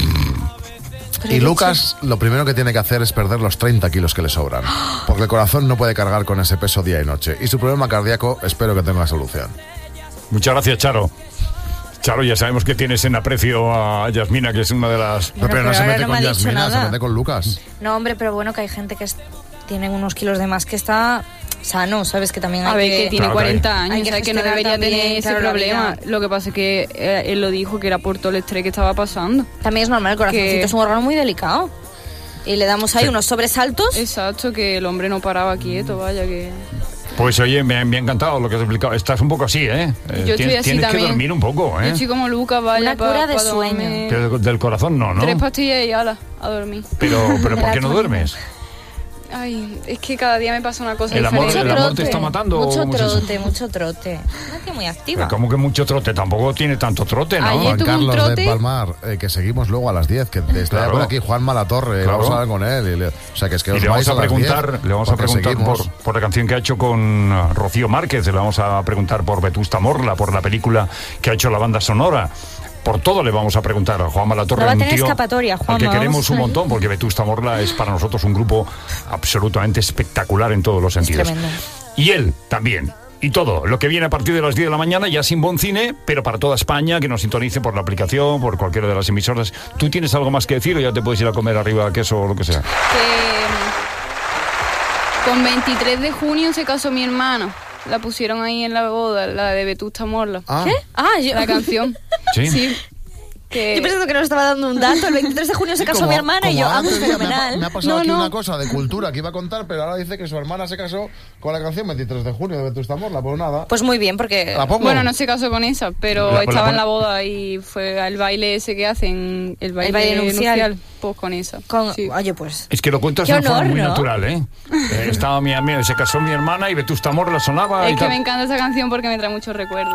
Y Lucas lo primero que tiene que hacer es perder los 30 kilos que le sobran, porque el corazón no puede cargar con ese peso día y noche, y su problema cardíaco espero que tenga solución. Muchas gracias, Charo. Charo, ya sabemos que tienes en aprecio a Yasmina, que es una de las... Pero no se mete con Yasmina, se mete con Lucas. No, hombre, pero bueno, que hay gente que tiene unos kilos de más que está... sano, ¿sabes? Que también hay a ver, que tiene 40 años, hay que, ¿sabes? Que no debería tener ese problema. Lo que pasa es que él lo dijo, que era por todo el estrés que estaba pasando. También es normal, el corazoncito es un órgano muy delicado. Y le damos ahí unos sobresaltos. Exacto, que el hombre no paraba quieto, vaya que... Pues oye, me ha encantado lo que has explicado. Estás un poco así, ¿eh? Yo estoy así tienes también. Que dormir un poco, ¿eh? Yo estoy como Lucas, vaya. Una cura de sueño. Pero del corazón no, ¿no? 3 pastillas y ala, a dormir. Pero ¿por qué no duermes? Ay, es que cada día me pasa una cosa diferente. ¿El amor te está matando? Mucho trote. Una muy activa. ¿Cómo que mucho trote? Tampoco tiene tanto trote, ¿no? Juan Carlos de Palmar, que seguimos luego a las 10, que está por aquí Juan Malatorre, vamos a hablar con él. O sea, que es que os vais a preguntar, le vamos a preguntar por la canción que ha hecho con Rocío Márquez, le vamos a preguntar por Vetusta Morla, por la película que ha hecho la banda sonora. Por todo le vamos a preguntar a Juan Malatorre, no va a tener un tío escapatoria, Juan, al que queremos un montón, porque Vetusta Morla es para nosotros un grupo absolutamente espectacular en todos los sentidos. Y él también. Y todo, lo que viene a partir de las 10 de la mañana, ya sin Boncine, pero para toda España, que nos sintonice por la aplicación, por cualquiera de las emisoras. ¿Tú tienes algo más que decir o ya te puedes ir a comer arriba queso o lo que sea? Con 23 de junio se casó mi hermano. La pusieron ahí en la boda, la de Vetusta Morla. ¿Qué? La canción. Sí. Yo pensando que nos estaba dando un dato. El 23 de junio se casó mi hermana y yo, pues fenomenal. Me ha pasado aquí una cosa de cultura que iba a contar, pero ahora dice que su hermana se casó con la canción 23 de junio de Vetusta Morla, pues nada. Pues muy bien, porque... Bueno, no se casó con esa, pero estaba en la boda y fue al baile ese que hacen, el baile nupcial, pues con esa. Sí. Oye, pues... Es que lo cuentas de una forma muy natural, ¿eh? Estaba se casó mi hermana y Vetusta Morla sonaba. Es que me encanta esa canción porque me trae muchos recuerdos.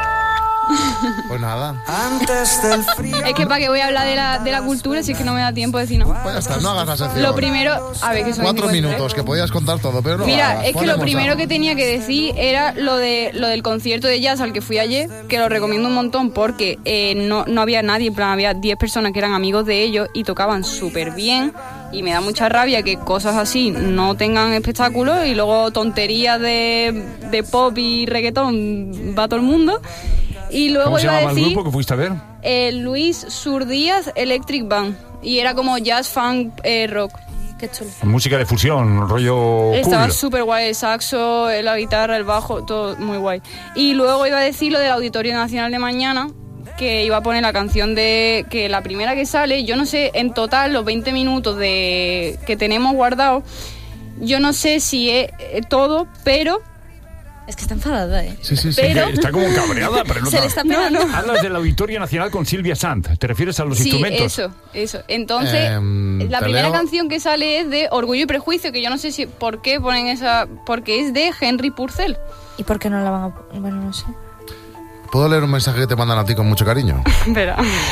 Pues nada. Antes del frío. Es que para qué voy a hablar de la cultura si es que no me da tiempo de decir no. Pues ya está, no hagas la sección. Lo primero, a ver, que son 4 minutos, que podías contar todo, pero no. Mira, es que lo primero que tenía que decir era lo del concierto de jazz al que fui ayer, que lo recomiendo un montón porque no había nadie, en plan había 10 personas que eran amigos de ellos y tocaban súper bien. Y me da mucha rabia que cosas así no tengan espectáculos y luego tonterías de pop y reggaetón va todo el mundo. Y luego ¿cómo se llamaba decir, el grupo que fuiste a ver? Luis Surdíaz Electric Band. Y era como jazz, funk, rock. Qué chulo. Música de fusión, rollo Estaba cool. súper guay, el saxo, la guitarra, el bajo, todo muy guay. Y luego iba a decir lo del Auditorio Nacional de mañana, que iba a poner la canción de... que la primera que sale, yo no sé, en total, los 20 minutos que tenemos guardados, yo no sé si es todo, pero... Es que está enfadada, ¿eh? Sí. Pero... Está como cabreada, pero no. Se le está pegando. Hablas del Auditorio Nacional con Silvia Sant. ¿Te refieres a los instrumentos? Sí, eso. Entonces, la primera canción que sale es de Orgullo y Prejuicio, que yo no sé si por qué ponen esa... Porque es de Henry Purcell. ¿Y por qué no la van a...? Bueno, no sé. ¿Puedo leer un mensaje que te mandan a ti con mucho cariño? Espera.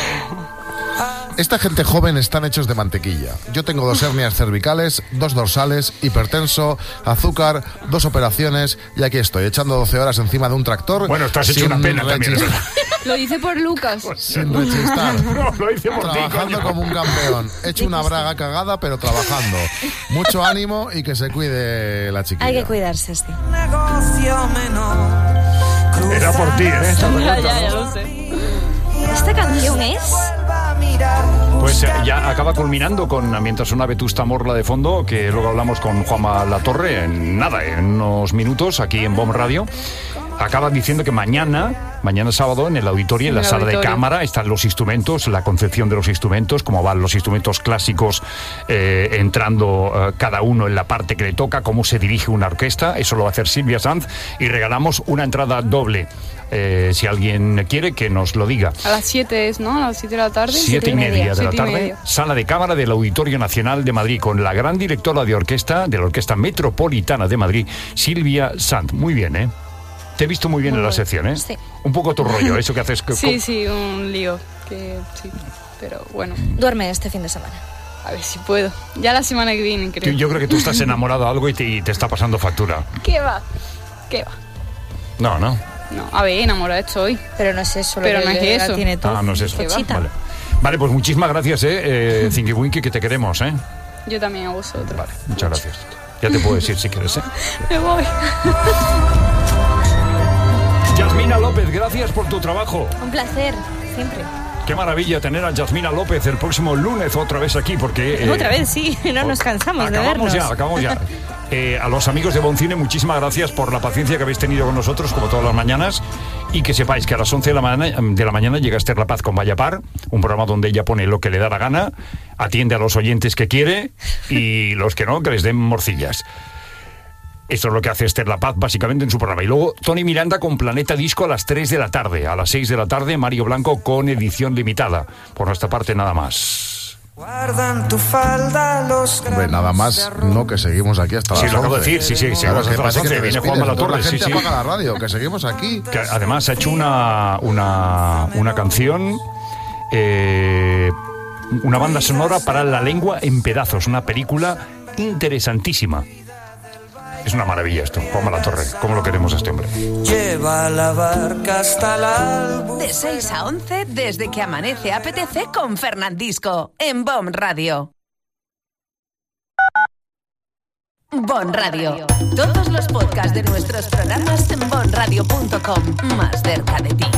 Esta gente joven están hechos de mantequilla. Yo tengo 2 hernias cervicales, 2 dorsales, hipertenso, azúcar, 2 operaciones y aquí estoy, echando 12 horas encima de un tractor. Bueno, estás hecho una pena también. Lo dice por Lucas. Sin rechistar. No, lo dice por trabajando ti, como un campeón. He hecho una braga cagada, pero trabajando. Mucho ánimo y que se cuide la chiquilla. Hay que cuidarse, sí. Era por ti, ¿eh? Ya lo sé. ¿Esta canción es? Pues ya acaba culminando con mientras una Vetusta Morla de fondo, que luego hablamos con Juanma Latorre en unos minutos aquí en BOM Radio. acaba diciendo que mañana sábado, en el auditorio, en la sala de cámara, están los instrumentos, la concepción de los instrumentos, cómo van los instrumentos clásicos entrando cada uno en la parte que le toca, cómo se dirige una orquesta. Eso lo va a hacer Silvia Sanz, y regalamos una entrada doble. Si alguien quiere, que nos lo diga. A las 7 es, ¿no? A las 7 de la tarde. 7:30 de la tarde. Sala de cámara del Auditorio Nacional de Madrid, con la gran directora de orquesta de la Orquesta Metropolitana de Madrid, Silvia Sanz. Muy bien, ¿eh? Te he visto muy bien en la sección, ¿eh? Sí. Un poco tu rollo, eso que haces. Sí, un lío. Sí, pero bueno. Duerme este fin de semana. A ver si puedo. Ya la semana que viene, creo. Yo creo que tú estás enamorado de algo y te está pasando factura. ¿Qué va? No. No, a ver, enamorada estoy. Pero no es eso. Pero no es eso. Tiene todo. No es eso. Vale, pues muchísimas gracias, Zinky Winky, que te queremos, ¿eh? Yo también a vosotros. Vale, muchas gracias. Ya te puedo decir si quieres, ¿eh? Me voy. Yasmina López, gracias por tu trabajo. Un placer, siempre. Qué maravilla tener a Yasmina López el próximo lunes otra vez aquí, porque... otra vez, sí, no nos cansamos de vernos. Acabamos ya. A los amigos de Boncine, muchísimas gracias por la paciencia que habéis tenido con nosotros, como todas las mañanas, y que sepáis que a las 11 de la mañana llega Esther La Paz con Vaya Par, un programa donde ella pone lo que le da la gana, atiende a los oyentes que quiere, y los que no, que les den morcillas. Esto es lo que hace Esther La Paz básicamente en su programa. Y luego Tony Miranda con Planeta Disco a las 3 de la tarde. A las 6 de la tarde, Mario Blanco con edición limitada. Por nuestra parte, nada más. Guardan tu falda los... Hombre, nada más, no, que seguimos aquí hasta las 11. Sí, lo acabo de decir, sí, seguimos hasta las 11. Viene Juanma La Torre, la gente apaga la radio, que seguimos aquí. Que además ha hecho una canción, una banda sonora para La lengua en pedazos, una película interesantísima. Es una maravilla esto, Juanma La Torre. ¿Cómo lo queremos a este hombre? Lleva la barca hasta la alba. De 6 a 11, desde que amanece apetece con Fernandisco, en Bon Radio. Bon Radio. Todos los podcasts de nuestros programas en bonradio.com. Más cerca de ti.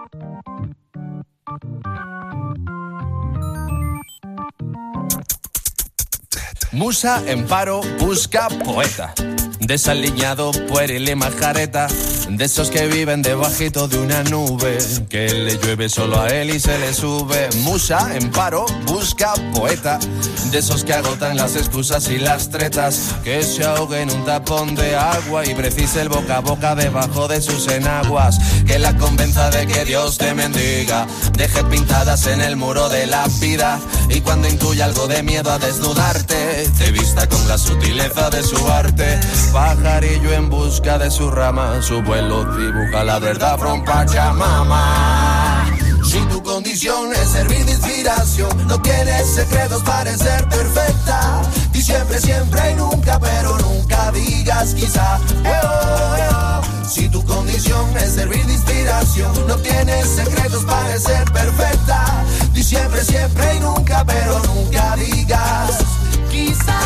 Musa en paro busca poeta, desaliñado, pueril y majareta, de esos que viven debajito de una nube, que le llueve solo a él y se le sube. Musa en paro busca poeta, de esos que agotan las excusas y las tretas, que se ahogue en un tapón de agua y precise el boca a boca debajo de sus enaguas, que la convenza de que Dios te mendiga, deje pintadas en el muro de la vida, y cuando intuya algo de miedo a desnudarte, te vista con la sutileza de su arte. Pajarillo en busca de su rama, su vuelo dibuja la verdad from Pachamama. Si tu condición es servir de inspiración, no tienes secretos para ser perfecta. Y siempre, siempre y nunca, pero nunca digas quizá. Si tu condición es servir de inspiración, no tienes secretos para ser perfecta. Y siempre, siempre y nunca, pero nunca digas quizá.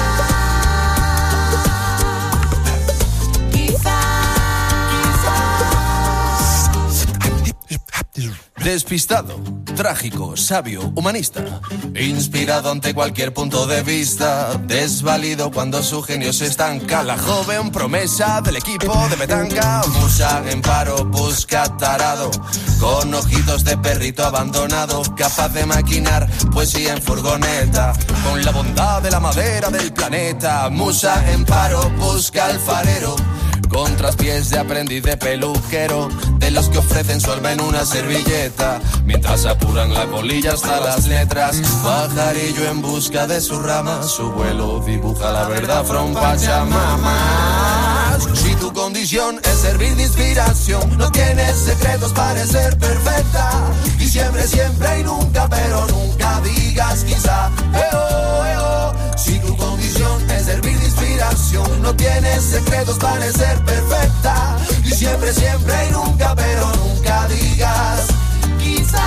Despistado, trágico, sabio, humanista, inspirado ante cualquier punto de vista, desvalido cuando su genio se estanca, la joven promesa del equipo de petanca. Musa en paro busca tarado, con ojitos de perrito abandonado, capaz de maquinar poesía en furgoneta, con la bondad de la madera del planeta. Musa en paro busca alfarero, con traspiés de aprendiz de peluquero, de los que ofrecen su alma en una servilleta, mientras apuran la colilla hasta las letras. Pajarillo en busca de su rama, su vuelo dibuja la verdad from Pachamama. Si tu condición es servir de inspiración, no tienes secretos para ser perfecta. Y siempre, siempre y nunca, pero nunca digas quizá. Si tu condición es servir de inspiración, no tienes secretos para ser perfecta. Y siempre, siempre y nunca, pero nunca digas quizá.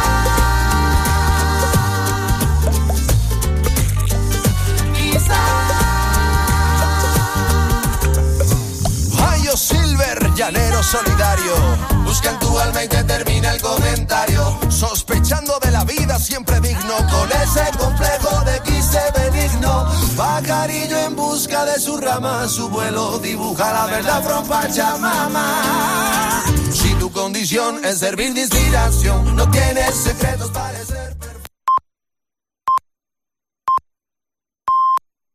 Mayo Silver, llanero solidario, busca en tu alma y te termina el comentario, sospechando de la vida siempre digno, con ese complejo de quise benigno. Pajarillo en busca de su rama, su vuelo dibuja la verdad from Pachamama. condición es servir de inspiración. No tienes secretos para ser.